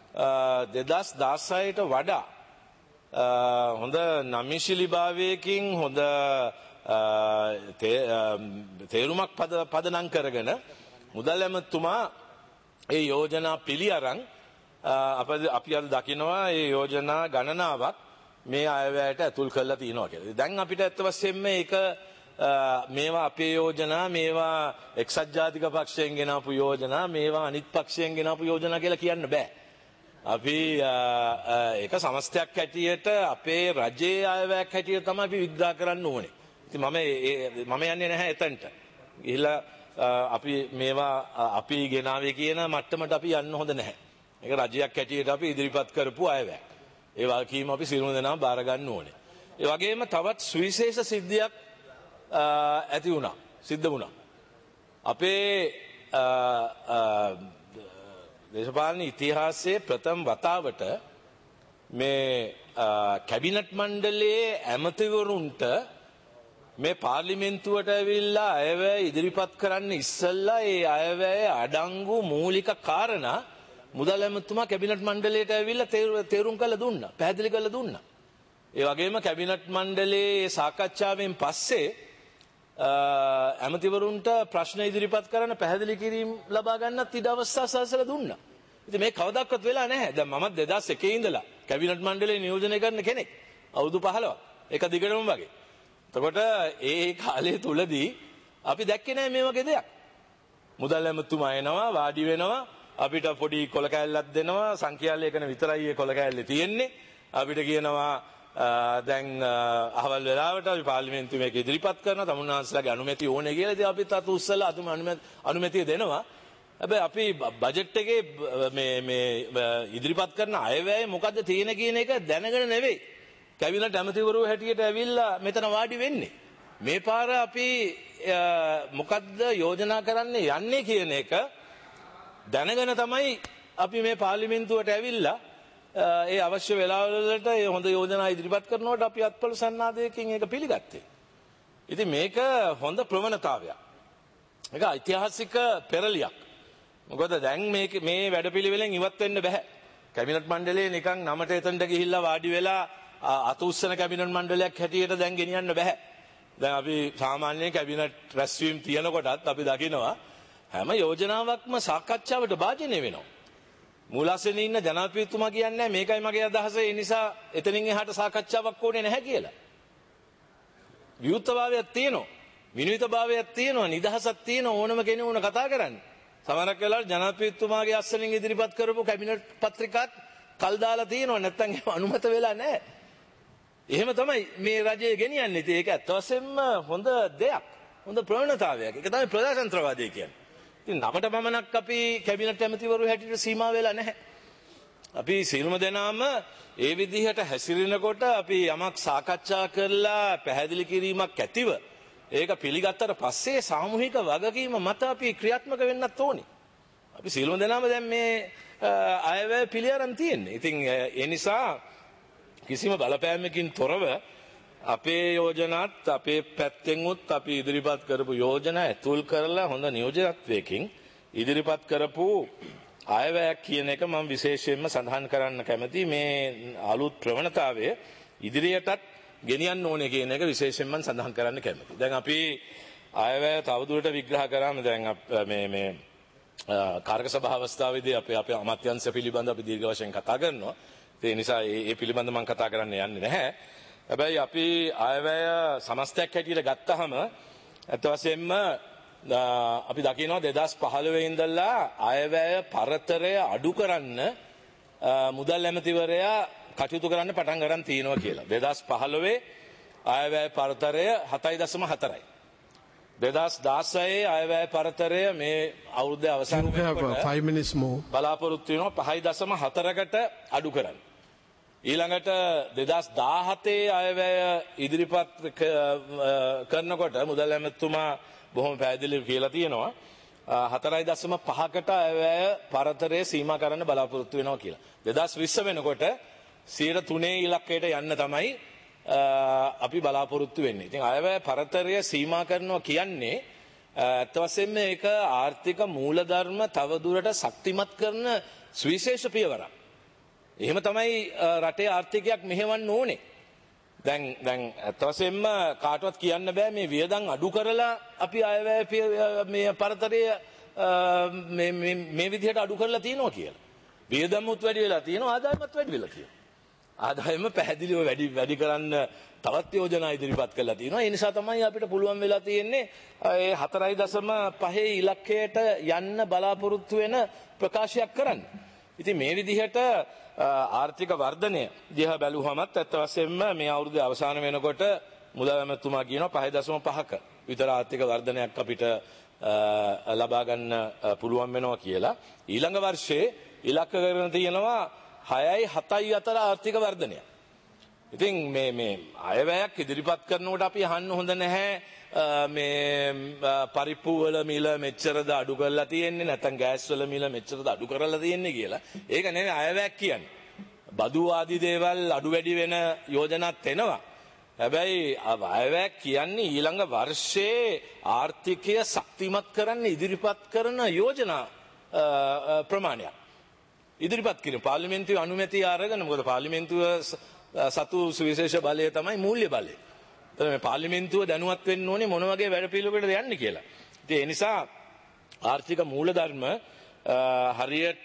2016ට වඩා හොඳ නමිශිලිභාවයකින් හොඳ තේරුමක් පදනම් කරගෙන මුදල් ඇමතුමා ඒ යෝජනා පිළි අරන් අපි අද දකිනවා ඒ යෝජනා ගණනාවක් මේ අයවැයට ඇතුල් කරලා තියෙනවා කියලා. දැන් අපිට ඇත්ත වශයෙන්ම ඒක මේවා අපේ යෝජනා, මේවා එක්සත් ජාතික පක්ෂයෙන් ගෙනාපු යෝජනා, මේවා අනිත් පක්ෂයෙන් ගෙනාපු යෝජනා කියලා කියන්න බෑ. අපි ඒක සමස්තයක් හැටියට අපේ රජයේ අයවැයක් හැටියට තමයි අපි විග්‍රහ කරන්න ඕනේ. ඉතින් මම යන්නේ නැහැ එතනට. ගිහිල්ලා අපි මේවා අපි ගෙනාවේ කියන මට්ටමට අපි යන්න හොඳ නැහැ. ඒක රජයක් හැටියට අපි ඉදිරිපත් කරපු අයවැයක්. ඒ වගකීම අපි සියලුම දෙනාම බාර ගන්න ඕනේ. ඒ වගේම තවත් සුවිශේෂ සිද්ධියක් සිද්ධ වුණා. අපේ දේශපාලන ඉතිහාසයේ ප්‍රථම වතාවට මේ කැබිනට් මණ්ඩලයේ ඇමතිවරුන්ට මේ පාර්ලිමේන්තුවට ඇවිල්ලා අයවැය ඉදිරිපත් කරන්න ඉස්සෙල්ලා ඒ අයවැය අඩංගු මූලික කාරණා මුදල් ඇමතුමා කැබිනට් මණ්ඩලයට ඇවිල්ලා තේරුම් කරලා දුන්නා, පැහැදිලි කරලා දුන්නා. ඒ වගේම කැබිනට් මණ්ඩලයේ සාකච්ඡාවෙන් පස්සේ ඇමතිවරුන්ට ප්‍රශ්න ඉදිරිපත් කරන්න පැහැදිලි කිරීම ලබා ගන්නත් ඉඩ අවස්ථා සලසලා දුන්නා. ඉතින් මේ කවදාවත් වෙලා නැහැ. දැන් මමත් 2001 ඉඳලා කැබිනට් මණ්ඩලයේ නියෝජනය කරන කෙනෙක්. අවුරුදු 15ක්. එක දිගටම වගේ. එතකොට ඒ කාලය තුලදී අපි දැක්කේ නැහැ මේ වගේ දෙයක්. මුදල් ඇමතුමා එනවා, වාඩි වෙනවා, අපිට පොඩි කොල කෑල්ලක් දෙනවා, සංඛ්‍යා ලේඛන විතරයි ඒ කොල කෑල්ලේ තියෙන්නේ. අපිට කියනවා දැන් අහවල් වෙලාවට අපි පාර්ලිමේන්තුවේ මේක ඉදිරිපත් කරනවා, තමුන්වහන්සේලාගේ අනුමැතිය ඕනේ කියලා. ඉතින් අපිත් අත උස්සලා අනුමැතිය දෙනවා. හැබැයි අපි බජට් එකේ මේ ඉදිරිපත් කරන අයවැය මොකද්ද තියෙන කියන එක දැනගෙන නෙවෙයි කැබිනට් ඇමතිවරු හැටියට ඇවිල්ලා මෙතන වාඩි වෙන්නේ. මේ පාර අපි මොකද්ද යෝජනා කරන්නේ යන්නේ කියන එක දැනගෙන තමයි අපි මේ පාර්ලිමේන්තුවට ඇවිල්ලා ඒ අවශ්‍ය වෙලාවලට ඒ හොඳ යෝජනා ඉදිරිපත් කරනකොට අපි අත්පොළ සන්නාදයකින් ඒක පිළිගත්තේ. ඉතින් මේක හොඳ ප්‍රවණතාවයක්. මේක ඓතිහාසික පෙරලියක්. මොකද දැන් මේ වැඩපිළිවෙලෙන් ඉවත් වෙන්න බෑ. කැබිනට් මණ්ඩලයේ නිකන් නමට එතනට ගිහිල්ලා වාඩි වෙලා අත උස්සන කැබිනට් මණ්ඩලයක් හැටියට දැන් ගෙනියන්න බෑ. දැන් අපි සාමාන්‍යයෙන් කැබිනට් රැස්වීම තියනකොටත් අපි දකිනවා හැම යෝජනාවක්ම සාකච්ඡාවට භාජනය වෙනවා. මූලාසනේ ඉන්න ජනාධිපතිතුමා කියන්නේ මේකයි මගේ අදහස, ඒ නිසා එතනින් එහාට සාකච්ඡාවක් ඕනේ නැහැ කියලා. විවුර්තභාවයක් තියෙනවා, විනීතභාවයක් තියෙනවා, නිදහසක් තියෙනවා ඕනම කෙනෙකුට කතා කරන්න. සමහරක් වෙලාවට ජනාධිපතිතුමාගේ අස්සලින් ඉදිරිපත් කරපු කැබිනට් පත්‍රිකාත් කල් දාලා තියෙනවා, නැත්නම් ඒව අනුමත වෙලා නැහැ. එහෙම තමයි මේ රජය ගෙනියන්නේ. ඉතින් ඒක ඇත්ත වශයෙන්ම හොඳ දෙයක්, හොඳ ප්‍රවණතාවයක්. ඒක තමයි ප්‍රජාතන්ත්‍රවාදය කියන්නේ. ඉතින් නමට පමණක් අපි කැබිනට් ඇමතිවරු හැටියට සීමා වෙලා නැහැ. අපි සියලුම දෙනාම ඒ විදිහට හැසිරෙනකොට අපි යමක් සාකච්ඡා කරලා පැහැදිලි කිරීමක් ඇතිව ඒක පිළිගත්තට පස්සේ සාමූහික වගකීම මත අපි ක්‍රියාත්මක වෙන්නත් ඕනේ. අපි සියලුම දෙනාම දැන් මේ අයවැය පිළිඅරන් තියෙන්නේ. ඉතින් ඒ නිසා කිසිම බලපෑමකින් තොරව අපේ යෝජනාත් අපේ පැත්තෙන් උත් අපි ඉදිරිපත් කරපු යෝජනා ඇතුල් කරලා හොඳ නියෝජනත්වයකින් ඉදිරිපත් කරපු අයවැයක් කියන එක මම විශේෂයෙන්ම සඳහන් කරන්න කැමතියි. මේ අලුත් ප්‍රවණතාවය ඉදිරියටත් ගෙනියන්න ඕනේ කියන එක විශේෂයෙන්ම සඳහන් කරන්න කැමතියි. දැන් අපි අයවැය තවදුරට විග්‍රහ කරාම දැන් මේ කාර්ක සභා අවස්ථාවේදී අපේ අමාත්‍යාංශ පිළිබඳ අපි දීර්ඝ වශයෙන් කතා කරනවා. ඒ නිසා ඒ පිළිබඳ මම කතා කරන්න යන්නේ නැහැ. හැබැයි අපි අයවැය සමස්තයක් හැටියට ගත්තහම අත් වශයෙන්ම අපි දකිනවා 2015 ඉඳලා අයවැය පරතරය අඩු කරන්න මුදල් ඇමතිවරයා කටයුතු කරන්න පටන් ගන්න තියෙනවා කියලා. 2015 අයවැය පරතරය 7.4යි. 2016 අයවැය පරතරය මේ අවුරුද්දේ අවසන් වෙනකොට බලාපොරොත්තු වෙනවා 5.4කට අඩු කරන්න. ඊළඟට 2017 අයවැය ඉදිරිපත් කරනකොට මුදල් ඇමතුමා බොහොම පැහැදිලිව කියලා තියෙනවා 4.5කට අයවැය පරතරය සීමා කරන්න බලාපොරොත්තු වෙනවා කියලා. 2020 වෙනකොට 3% ඉලක්කයට යන්න තමයි අපි බලාපොරොත්තු වෙන්නේ. ඉතින් අයවැය පරතරය සීමා කරනවා කියන්නේ ඇත්ත වශයෙන්ම ඒක ආර්ථික මූලධර්ම තවදුරට ශක්තිමත් කරන සුවිශේෂ පියවරක්. එහෙම තමයි රටේ ආර්ථිකයක් මෙහෙවන්න ඕනේ. දැන් ඇත්ත වශයෙන්ම කාටවත් කියන්න බෑ මේ වියදම් අඩු කරලා අපි අයවැය මේ පරතරය මේ විදිහට අඩු කරලා තියෙනවා කියලා. වියදම්මුත් වැඩි වෙලා තියෙනවා, ආදායමත් වැඩි වෙලා තියෙනවා. ආදායම පැහැදිලිව වැඩි කරන්න තවත් යෝජනා ඉදිරිපත් කරලා තියෙනවා. ඒ නිසා තමයි අපිට පුළුවන් වෙලා තියෙන්නේ ඒ 4.5 ඉලක්කයට යන්න බලාපොරොත්තු වෙන ප්‍රකාශයක් කරන්න. ඉතින් මේ විදිහට ආර්ථික වර්ධනය දිහා බැලුවමත් ඇත්ත වශයෙන්ම මේ අවුරුද්දේ අවසාන වෙනකොට මුදල් ඇමතුමා කියනවා 5.5ක විතර ආර්ථික වර්ධනයක් අපිට ලබා ගන්න පුළුවන් වෙනවා කියලා. ඊළඟ වර්ෂයේ ඉලක්ක කරගෙන තියෙනවා 6යි 7යි අතර ආර්ථික වර්ධනය. ඉතින් මේ අයවැයක් ඉදිරිපත් කරනකොට අපි අහන්න හොඳ නැහැ මේ පරිප්පු වල මිල මෙච්චරද අඩු කරලා තියෙන්නේ නැත්නම් ගෑස් වල මිල මෙච්චරද අඩු කරලා තියෙන්නේ කියලා. ඒක නෙවෙයි අයවැයක් කියන්නේ. බදු ආදී දේවල් අඩු වැඩි වෙන යෝජනාත් එනවා. හැබැයි අයවැයක් කියන්නේ ඊළඟ වර්ෂයේ ආර්ථිකය ශක්තිමත් කරන්න ඉදිරිපත් කරන යෝජනා ප්‍රමාණයක්. ඉදිරිපත් කිරීම පාර්ලිමේන්තුවේ අනුමැතිය අරගෙන මොකද පාර්ලිමේන්තුව සතු සුවිශේෂ බලය තමයි මූල්‍ය බලය. එතන මේ පාර්ලිමේන්තුව දැනුවත් වෙන්න ඕනේ මොන වගේ වැඩපිළිවෙලකටද යන්නේ කියලා. ඉතින් ඒ නිසා ආර්ථික මූලධර්ම හරියට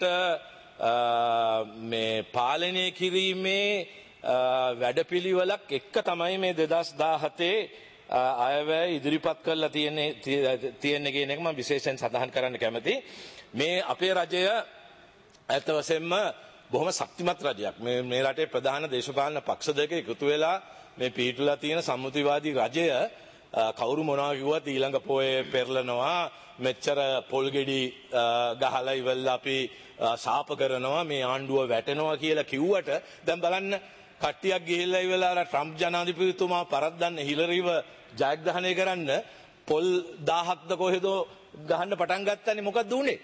මේ පාලනය කිරීමේ වැඩපිළිවෙලක් එක්ක තමයි මේ 2017 අයවැය ඉදිරිපත් කරලා තියෙන්නේ කියන එක මම විශේෂයෙන් සඳහන් කරන්න කැමතියි. මේ අපේ රජය ඇත්ත වශයෙන්ම බොහොම ශක්තිමත් රජයක්. මේ රටේ ප්‍රධාන දේශපාලන පක්ෂ දෙක එකතු වෙලා මේ පිහිටුලා තියෙන සම්මුතිවාදී රජය කවුරු මොනවා කිව්වත් ඊළඟ පොයේ පෙරලනවා, මෙච්චර පොල් ගෙඩි ගහලා ඉවල්ලා අපි ශාප කරනවා, මේ ආණ්ඩුව වැටෙනවා කියලා කිව්වට දැන් බලන්න කට්ටියක් ගිහිල්ලා ඉවලා ට්‍රම්ප් ජනාධිපතිතුමා පරද්දන්න හිලරිව ජයග්‍රහණය කරන්න පොල් 1000ක්ද කොහෙදෝ ගහන්න පටන් ගත්තනේ. මොකක්ද උනේ?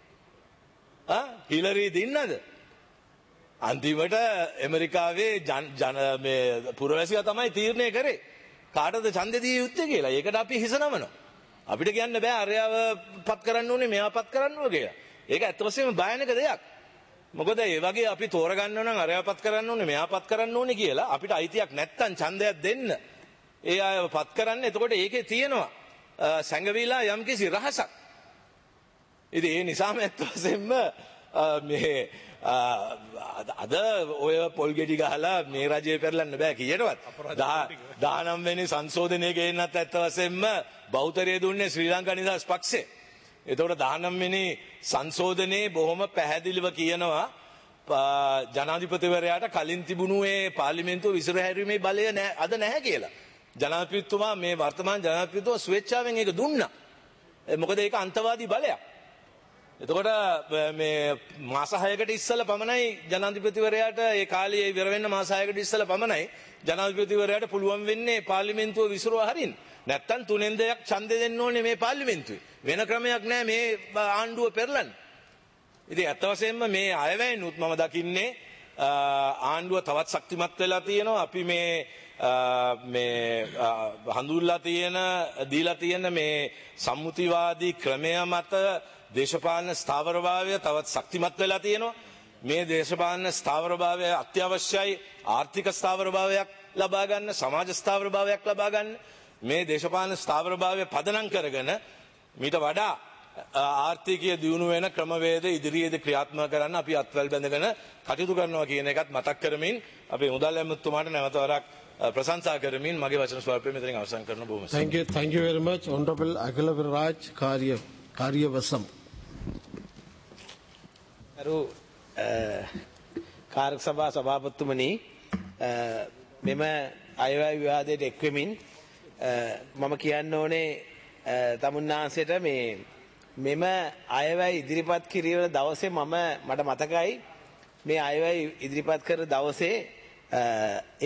හිලරි දින්නද? අන්තිමට ඇමරිකාවේ මේ පුරවැසියා තමයි තීරණය කරේ කාටද ඡන්දෙ දිය යුත්තේ කියලා. ඒකට අපි හිස නමනවා. අපිට කියන්න බෑ අරයාව පත් කරන්න ඕනේ මෙයා පත් කරන්න ඕනේ කියලා. ඒක ඇත්ත වශයෙන්ම භයානක දෙයක්. මොකද ඒ වගේ අපි තෝරගන්න නම් අරයාව පත් කරන්න ඕනේ මෙයා පත් කරන්න ඕනේ කියලා අපිට අයිතියක් නැත්තම් ඡන්දයක් දෙන්න. ඒ අයව පත් කරන්න. එතකොට ඒකේ තියෙනවා සංගවිලා යම්කිසි රහසක්. ඉතින් ඒ නිසාම ඇත්ත වශයෙන්ම මේ අද ඔය පොල් ගෙඩි ගහලා මේ රජය පෙරලන්න බෑ කීයටවත්. 19 වෙනි සංශෝධනය ගේන්නත් ඇත්ත වශයෙන්ම බෞද්ධරය දුන්නේ ශ්‍රී ලංකා නිදහස් පක්ෂය. එතකොට 19 වෙනි සංශෝධනයේ බොහොම පැහැදිලිව කියනවා ජනාධිපතිවරයාට කලින් තිබුණු ඒ පාර්ලිමේන්තුව විසිරහැරීමේ බලය අද නැහැ කියලා. ජනාධිපතිතුමා මේ වර්තමාන ජනාධිපතිතුමා ස්වේච්ඡාවෙන් ඒක දුන්නා. මොකද ඒක අන්තවාදී බලයක්. එතකොට මේ මාස 6කට ඉස්සෙල්ලා පමණයි ජනාධිපතිවරයාට ඒ කාලේ ඉවර වෙන්න මාස 6කට ඉස්සෙල්ලා පමණයි ජනාධිපතිවරයාට පුළුවන් වෙන්නේ පාර්ලිමේන්තුව විසිරුවා හරින්න. නැත්තම් 3න් 2ක් ඡන්දෙ දෙන්න ඕනේ මේ පාර්ලිමේන්තුවේ. වෙන ක්‍රමයක් නැහැ මේ ආණ්ඩුව පෙරලන්න. ඉතින් අත වශයෙන්ම මේ අයවැයනුත් මම දකින්නේ ආණ්ඩුව තවත් ශක්තිමත් වෙලා තියෙනවා. අපි මේ හඳුන්ලා දීලා තියෙන මේ සම්මුතිවාදී ක්‍රමය මත දේශපාලන ස්ථාවරභාවය තවත් ශක්තිමත් වෙලා තියෙනවා. මේ දේශපාලන ස්ථාවරභාවය අත්‍යවශ්‍යයි. ආර්ථික ස්ථාවරභාවයක් ලබා ගන්න, සමාජ ස්ථාවරභාවයක් ලබා ගන්න. මේ දේශපාලන ස්ථාවරභාවය පදනම් කරගෙන මීට වඩා ආර්ථිකය දියුණු වෙන ක්‍රමවේද ඉදිරියේදී ක්‍රියාත්මක කරන්න අපි අත්වැල් බැඳගෙන කටයුතු කරනවා කියන එකත් මතක් කරමින් අපේ මුදල් ඇමතුමාට නැවත වරක් ප්‍රශංසා කරමින් මගේ වචන ස්වල්පය මෙතනින් අවසන් කරන බොහොම thank you very much honorable Agala Viraj Karyavasam. කාර්ය සභා සභාපතිතුමනි, මෙම අයවැය විවාදයට එක්වෙමින් මම කියන්න ඕනේ තමුන්නාන්සේට මෙම අයවැය ඉදිරිපත් කිරීම දවසේ මට මතකයි මේ අයවැය ඉදිරිපත් කර දවසේ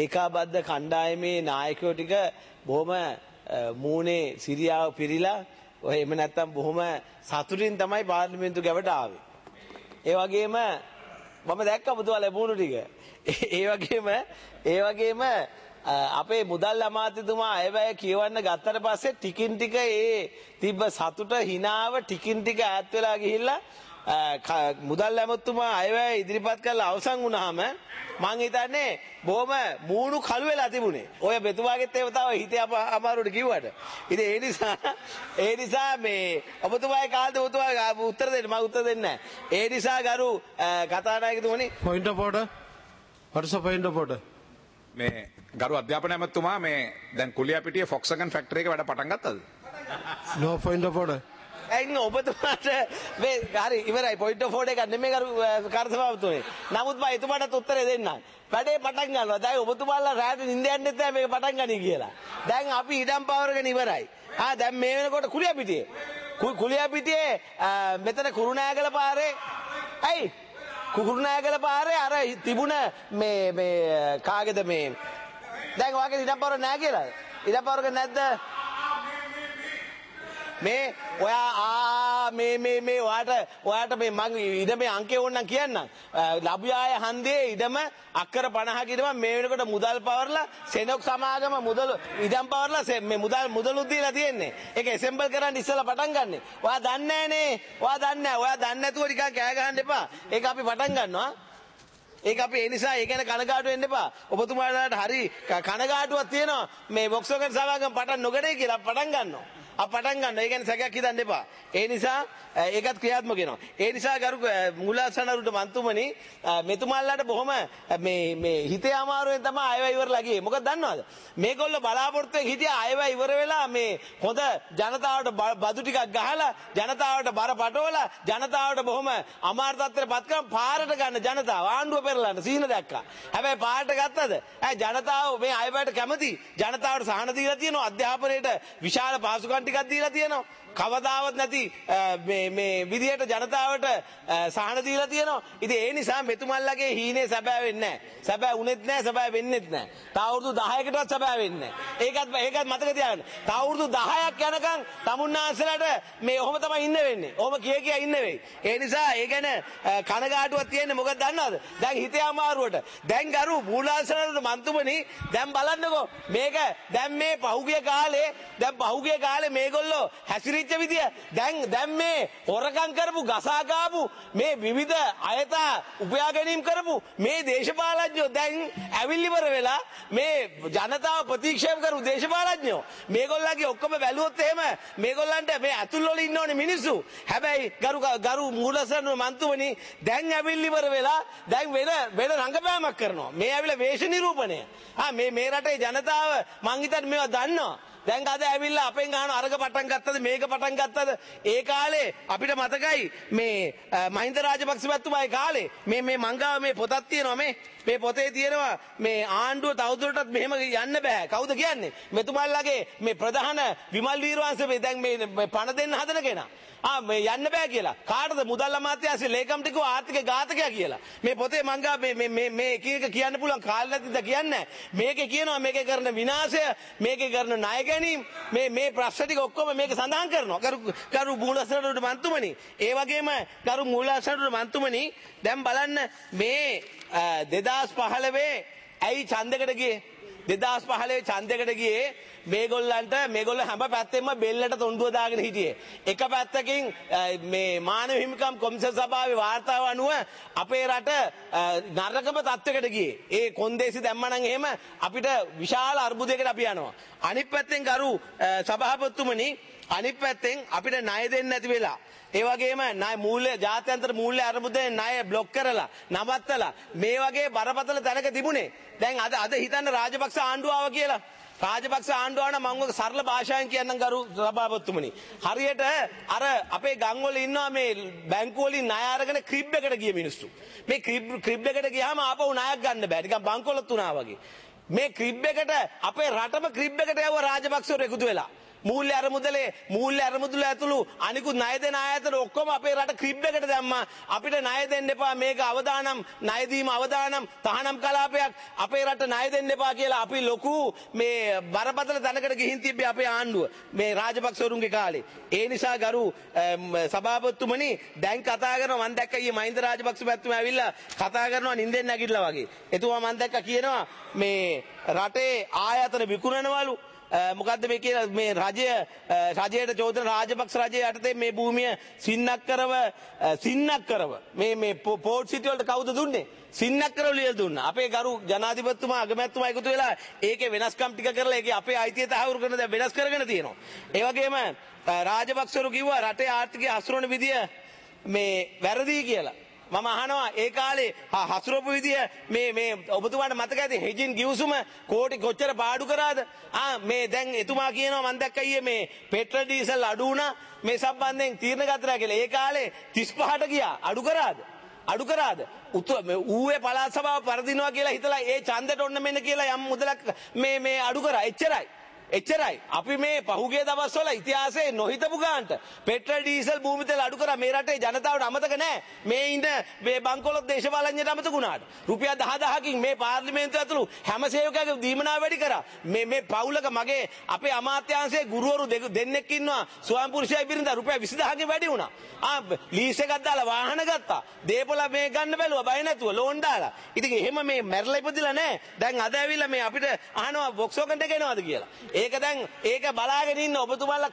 ඒකාබද්ධ කණ්ඩායමේ නායකයෝ ටික බොහොම මූණේ සිරියාව පිරීලා ඔය එහෙම නැත්තම් බොහොම සතුටින් තමයි පාර්ලිමේන්තු ගැවට ආවේ. ඒ වගේම මම දැක්ක ඔබතුමා ලැබුණු ටික. ඒ වගේම අපේ මුදල් අමාත්‍යතුමා අයවැය කියවන්න ගත්තට පස්සේ ටිකින් ටික ඒ තිබ්බ සතුට හිනාව ටිකින් ටික ඈත් වෙලා ගිහිල්ලා මුදල් ඇමතුමා අයවැය ඉදිරිපත් කරලා අවසන් වුණාම මං හිතන්නේ බොහොම මූණු කළු වෙලා තිබුණේ. ඔය මෙතුමාගෙත් ඒව තව හිතේ අමාරුවට කිව්වට. ඉතින් ඒ නිසා මේ ඔබතුමාගේ කාලේ ඔබතුමා උත්තර දෙන්න මම උත්තර දෙන්නේ නැහැ. ඒ නිසා ගරු කතානායකතුමනි point of order. What is the point of order? මේ ගරු අධ්‍යාපන ඇමතුමා මේ දැන් කුලියාපිටියේ ෆොක්සගන් ෆැක්ටරි එක වැඩ පටන් ගත්තද? No point of order. ඇයි ඔබතුමාට මේ හරි ඉවරයි පොයින්ට් ඔෆ් ඕඩර් එකක් නෙමෙයි කරු කාර්යසභාපතිතුමනි. නමුත් මම එතුමාටත් උත්තරේ දෙන්නම්. වැඩේ පටන් ගන්නවා. දැන් ඔබතුමාලා රාත්‍රී නිින්ද යන්නෙත් නැහැ මේක පටන් ගනි කියලා. දැන් අපි ඉඩම් පවරගෙන ඉවරයි. දැන් මේ වෙනකොට කුලියාපිටියේ මෙතන කුරුණෑගල පාරේ ඇයි කුරුණෑගල පාරේ අර තිබුණ මේ කාගේද මේ දැන් ඔයාගේ ඉඩම් පවර නැහැ කියලා. ඉඩම් පවරක නැද්ද? මේ ඔයා මේ ඔයාට මේ මං ඉඩමේ අංකය ඕනනම් කියන්නම්. ලබ්යාය හන්දියේ ඉඩම අක්කර 50ක ඉඩම මේ වෙනකොට මුදල් පවර්ලා සෙනොක් සමාගම මුදල් ඉඩම් පවර්ලා මේ මුදලුත් දීලා තියෙන්නේ. ඒක ඇසෙම්බල් කරන්න ඉස්සෙල්ලා පටන් ගන්නෙ. ඔයා දන්නේ නැහනේ. ඔයා දන්නේ නැතුව ටිකක් කෑ ගහන්න එපා. ඒක අපි පටන් ගන්නවා. ඒක අපි ඒ නිසා ඒ ගැන කනගාටු වෙන්න එපා. ඔබතුමාලාට හරි කනගාටුවක් තියෙනවා මේ වොක්ස්වැගන් සමාගම පටන් නොගන්නේ කියලා පටන් ගන්නවා. පටන් ගන්න. ඒ කියන්නේ සැකයක් හිතන්න එපා. ඒ නිසා ඒකත් ක්‍රියාත්මක වෙනවා. ඒ නිසා ගරු මූලාසනරුට මන්තුමනි මෙතුමාලාට බොහොම මේ හිතේ අමාරුවෙන් තමයි අයවැය ඉවරලා ගියේ. මොකද දන්නවද? මේගොල්ලෝ බලාපොරොත්තු හිටියා අයවැය ඉවර වෙලා මේ හොඳ ජනතාවට බදු ටිකක් ගහලා ජනතාවට බර පටවලා ජනතාවට බොහොම අමාරු තත්ත්වයට පත් කරන් පාරට ගන්න ජනතාව ආණ්ඩුව පෙරලන්න සීන දැක්කා. හැබැයි පාරට ගත්තද? ජනතාව මේ අයවැයට කැමති. ජනතාවට සහන දීලා තියෙනවා. අධ්‍යාපනයේට විශාල පහසුකම් ටිකක් දීලා තියෙනවා. කවදාවත් නැති මේ විදියට ජනතාවට සහන දීලා තියෙනවා. ඉතින් ඒ නිසා මෙතුමල්ලාගේ හීනේ සැබෑ වෙන්නේ නැහැ. සැබෑ උනේත් නැහැ, සැබෑ වෙන්නේත් නැහැ. තව අවුරුදු 10කටවත් සැබෑ වෙන්නේ නැහැ. ඒකත් මතක තියාගන්න. තව අවුරුදු 10ක් යනකම් තමුන්නාන්සලාට මේ ඔහොම තමයි ඉන්න වෙන්නේ. ඔහොම කිය ඉන්න වෙයි. ඒ නිසා ඒ ගැන කනගාටුවක් තියෙන්නේ මොකද දන්නවද? දැන් හිතේ අමාරුවට. දැන් ගරු මූලාසනවලට මන්තුමනි දැන් බලන්නකෝ. මේක දැන් මේ පහුගිය කාලේ මේගොල්ලෝ හැසිරි විදිය දැන් මේ හොරකම් කරපු ගසා ගාපු මේ විවිධ අයතා උපයා ගැනීම කරපු මේ දේශපාලඥයෝ දැන් ඇවිල් ඉවර වෙලා මේ ජනතාව ප්‍රතික්ෂේප කරපු දේශපාලඥයෝ මේගොල්ලන්ගේ ඔක්කොම වැළුවොත් එහෙම මේගොල්ලන්ට මේ අතුල් වල ඉන්න ඕනේ මිනිස්සු. හැබැයි ගරු මූලසන මන්තුමනි දැන් ඇවිල් ඉවර වෙලා දැන් වෙන රංගපෑමක් කරනවා. මේ ඇවිල්ලා වේශ නිරූපණය. මේ රටේ ජනතාව මං හිතන්නේ මේවා දන්නවා. දැන් අද ඇවිල්ලා අපෙන් අහන අරග පටන් ගත්තද මේක පටන් ගත්තද? ඒ කාලේ අපිට මතකයි මේ මහින්ද රාජපක්ෂ මහත්මයාගේ කාලේ මේ මංගාව මේ පොතක් තියෙනවා මේ පොතේ තියෙනවා මේ ආණ්ඩුව තවදුරටත් මෙහෙම යන්න බෑ. කවුද කියන්නේ? මෙතුමල්ලාගේ මේ ප්‍රධාන විමල් වීරවංශ මේ දැන් මේ පණ දෙන්න හදන කෙනා. මේ යන්න බෑ කියලා. කාටද? මුදල් අමාත්‍යාංශයේ ලේකම් ටිකව ආර්ථික ඝාතකයා කියලා. මේ පොතේ මංගා මේ එක කියන්න පුළුවන් කාලේ නැතිද කියන්නේ. මේකේ කියනවා මේකේ කරන විනාශය, මේකේ කරන ණය ගැනීම, මේ ප්‍රශ්න ටික ඔක්කොම මේක සඳහන් කරනවා. කරු මූලාසනරුට මන්තුමනි. ඒ වගේම කරු මූලාසනරුට මන්තුමනි දැන් බලන්න මේ 2015 ඇයි ඡන්දකට ගියේ? 2015 ඡන්දකට ගියේ මේගොල්ලෝ හැම පැත්තෙම බෙල්ලට තොණ්ඩුව දාගෙන හිටියේ. එක පැත්තකින් මේ මානව හිමිකම් කොමිසම සභාවේ වාර්තාව අනුව අපේ රට නරකම තත්ත්වයකට ගියේ. ඒ කොන්දේසි දැම්මනම් එහෙම අපිට විශාල අර්බුදයකට අපි යනවා. අනිත් පැත්තෙන් ගරු සභාපතිතුමනි අනිත් පැත්තෙන් අපිට ණය දෙන්න නැති වෙලා ඒ වගේම ණය මූල්‍ය ජාත්‍යන්තර මූල්‍ය අර්බුදයෙන් ණය බ්ලොක් කරලා නවත්තලා මේ වගේ බරපතල තැනක තිබුණේ. දැන් අද හිතන්න රාජපක්ෂ ආණ්ඩුව ආවා කියලා. රාජපක්ෂ ආණ්ඩුව ආන මම ඔක සරල භාෂාවෙන් කියන්නම් ගරු සභාපතිතුමනි. හරියට අර අපේ ගම් වල ඉන්නවා මේ බැංකුව වලින් ණය අරගෙන ක්‍රිබ් එකට ගිය මිනිස්සු. මේ ක්‍රිබ් එකට ගියාම ආපහු ණයක් ගන්න බෑ. නිකන් බංකොලොත් වුණා වගේ. මේ ක්‍රිබ් එකට අපේ රටම ක්‍රිබ් එකට යව රාජපක්ෂවරු එකතු වෙලා. මූල්‍ය අරමුදල ඇතුළු අනිකුත් ණය දෙන ආයතන ඔක්කොම අපේ රට ක්‍රිබ් එකට දැම්මා. අපිට ණය දෙන්න එපා. මේක අවදානම් ණය දීම අවදානම් තහනම් කලාපයක්. අපේ රට ණය දෙන්න එපා කියලා අපි ලොකු මේ බරපතල තැනකට ගිහින් තිබ්බේ අපේ ආණ්ඩුව. මේ රාජපක්ෂවරුන්ගේ කාලේ. ඒ නිසා ගරු සභාපතිතුමනි දැන් කතා කරනවා මම දැක්ක ඊයේ මහින්ද රාජපක්ෂ මැතිතුමා ඇවිල්ලා කතා කරනවා නින්දෙන් නැගිටලා වගේ. එතුමා මම දැක්ක කියනවා මේ රටේ ආයතන විකුණනවලු මොකද්ද මේ කියලා මේ රජයට චෝදන රාජපක්ෂ රජය යටතේ මේ භූමිය සින්නක් කරව මේ පෝට් සිටි වලට කවුද දුන්නේ සින්නක් කරව ලියලා දුන්නා අපේ ගරු ජනාධිපතිතුමා අගමැතිතුමා එකතු වෙලා ඒකේ වෙනස්කම් ටික කරලා ඒකේ අපේ අයිතිය තහවුරු කරන දේ වෙනස් කරගෙන තියෙනවා ඒ වගේම රාජපක්ෂවරු කිව්වා රටේ ආර්ථිකය හසුරවන විදිය මේ වැරදි කියලා මම අහනවා ඒ කාලේ හසුරපු විදිය මේ ඔබතුමාට මතක ඇති හෙජින් ගිවිසුම කෝටි කොච්චර පාඩු කරාද මේ දැන් එතුමා කියනවා මම දැක්ක ඊයේ මේ පෙට්‍රල් ඩීසල් අඩු වුණා මේ සම්බන්ධයෙන් තීරණ ගත්තා කියලා ඒ කාලේ 35ට ගියා අඩු කරාද ඌවේ පළාත් සභාව පරදිනවා කියලා හිතලා ඒ ඡන්දෙට ඔන්න මෙන්න කියලා යම් මුදලක් මේ අඩු කරා එච්චරයි අපි මේ පහුගිය දවස්වල ඉතිහාසයේ නොහිතපු ගානට පෙට්‍රල් ඩීසල් භූමි තෙල් අඩු කරා මේ රටේ ජනතාවට අමතක නැහැ මේ ඉඳ මේ බංකොලොත් දේශපාලඥයට අමතක වුණාට රුපියල් 10000කින් මේ පාර්ලිමේන්තුව ඇතුළු හැම සේවකයෙකුගේ දීමනා වැඩි කරා මේ පවුලක මගේ අපේ අමාත්‍යාංශයේ ගුරුවරු දෙන්නෙක් ඉන්නවා ස්වයං පුරුෂයයි බිරිඳ රුපියල් 20000කින් වැඩි වුණා ලීස් එකක් දාලා වාහන ගත්තා දීපොළ මේ ගන්න බැලුවා බය නැතුව ලෝන් දාලා ඉතින් එහෙම මේ මැරලා ඉපදිලා නැහැ දැන් අද ඇවිල්ලා මේ අපිට අහනවා වොක්ස්වැගන් එක එනවද කියලා ඒක දැන් ඒක බලාගෙන ඉන්න ඔබතුමාලා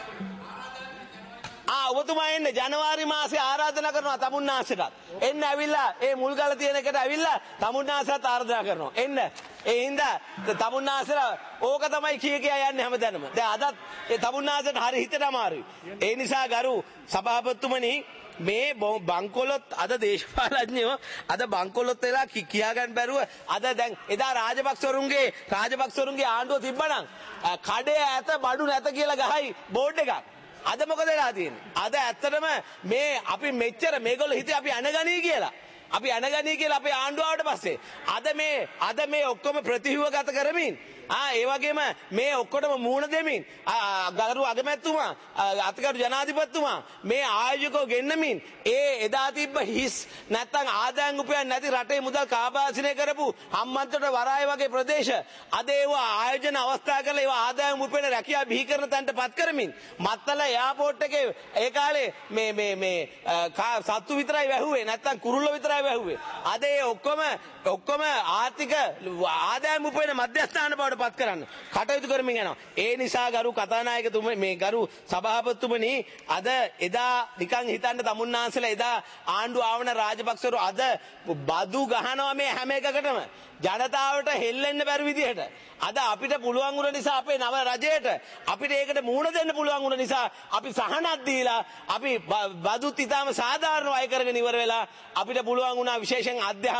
ඔබතුමා එන්නේ ජනවාරි මාසේ ආරාධනා කරනවා තමුන්නාසෙටත් එන්න ඇවිල්ලා ඒ මුල්ගල තියෙන එකට ඇවිල්ලා තමුන්නාසෙට ආරාධනා කරනවා එන්න ඒ හින්දා තමුන්නාසෙලා ඕක තමයි කිය යන්නේ හැමදැනම දැන් අදත් ඒ තමුන්නාසෙට හරි හිතට අමාරුයි ඒ නිසා ගරු සභාපතිතුමනි මේ බංකොලොත් අද දේශපාලඥයෝ අද බංකොලොත් වෙලා කියා ගන්න බැරුව අද දැන් එදා රාජපක්ෂවරුන්ගේ ආණ්ඩුව තිබ්බනම් කඩේ ඇත බඩු නැත කියලා ගහයි බෝඩ් එකක් අද මොකද වෙලා තියෙන්නේ අද ඇත්තටම මේ අපි මෙච්චර මේගොල්ලෝ හිතේ අපි අනගනී කියලා අපේ ආණ්ඩුව ආවට පස්සේ අද මේ ඔක්කොම ප්‍රතිව්‍යුහගත කරමින් ඒ වගේම මේ ඔක්කොටම මූණ දෙමින් ගරු අගමැතිතුමා අතිගරු ජනාධිපතිතුමා මේ ආයෝජකව ගෙන්නමින් එදා තිබ්බ හිස් නැත්තම් ආදායම් උපයන්නේ නැති රටේ මුදල් කාබාසිනය කරපු හම්බන්තොට වරාය වගේ ප්‍රදේශ අද ඒවා ආයෝජන අවස්ථා කරලා ඒවා ආදායම් උපයන රැකියාව බිහි කරන තැනට පත් කරමින් මත්තල එයාපෝට් එකේ ඒ කාලේ මේ සත්තු විතරයි වැහුවේ නැත්තම් කුරුල්ල විතරයි වැහුවේ අද ඒ ඔක්කොම ආර්ථික ආදායම් උපයන මධ්‍යස්ථාන බවට පත් කරන්න කටයුතු කරමින් යනවා ඒ නිසා ගරු කතානායකතුමනි මේ ගරු සභාපතිතුමනි අද එදා නිකන් හිතන්න තමුන්නාන්සලා එදා ආණ්ඩුව ආවන රාජපක්ෂවරු අද බදු ගහනවා මේ හැම එකකටම ජනතාවට හෙල්ලෙන්න බැරි විදිහට අද අපිට පුළුවන් වුණ නිසා අපේ නව රජයට අපිට ඒකට මුහුණ දෙන්න පුළුවන් වුණ නිසා අපි සහනක් දීලා අපි බදුත් ඉතාම සාධාරණව අය කරගෙන ඉවර වෙලා අපිට පුළුවන් වුණා විශේෂයෙන්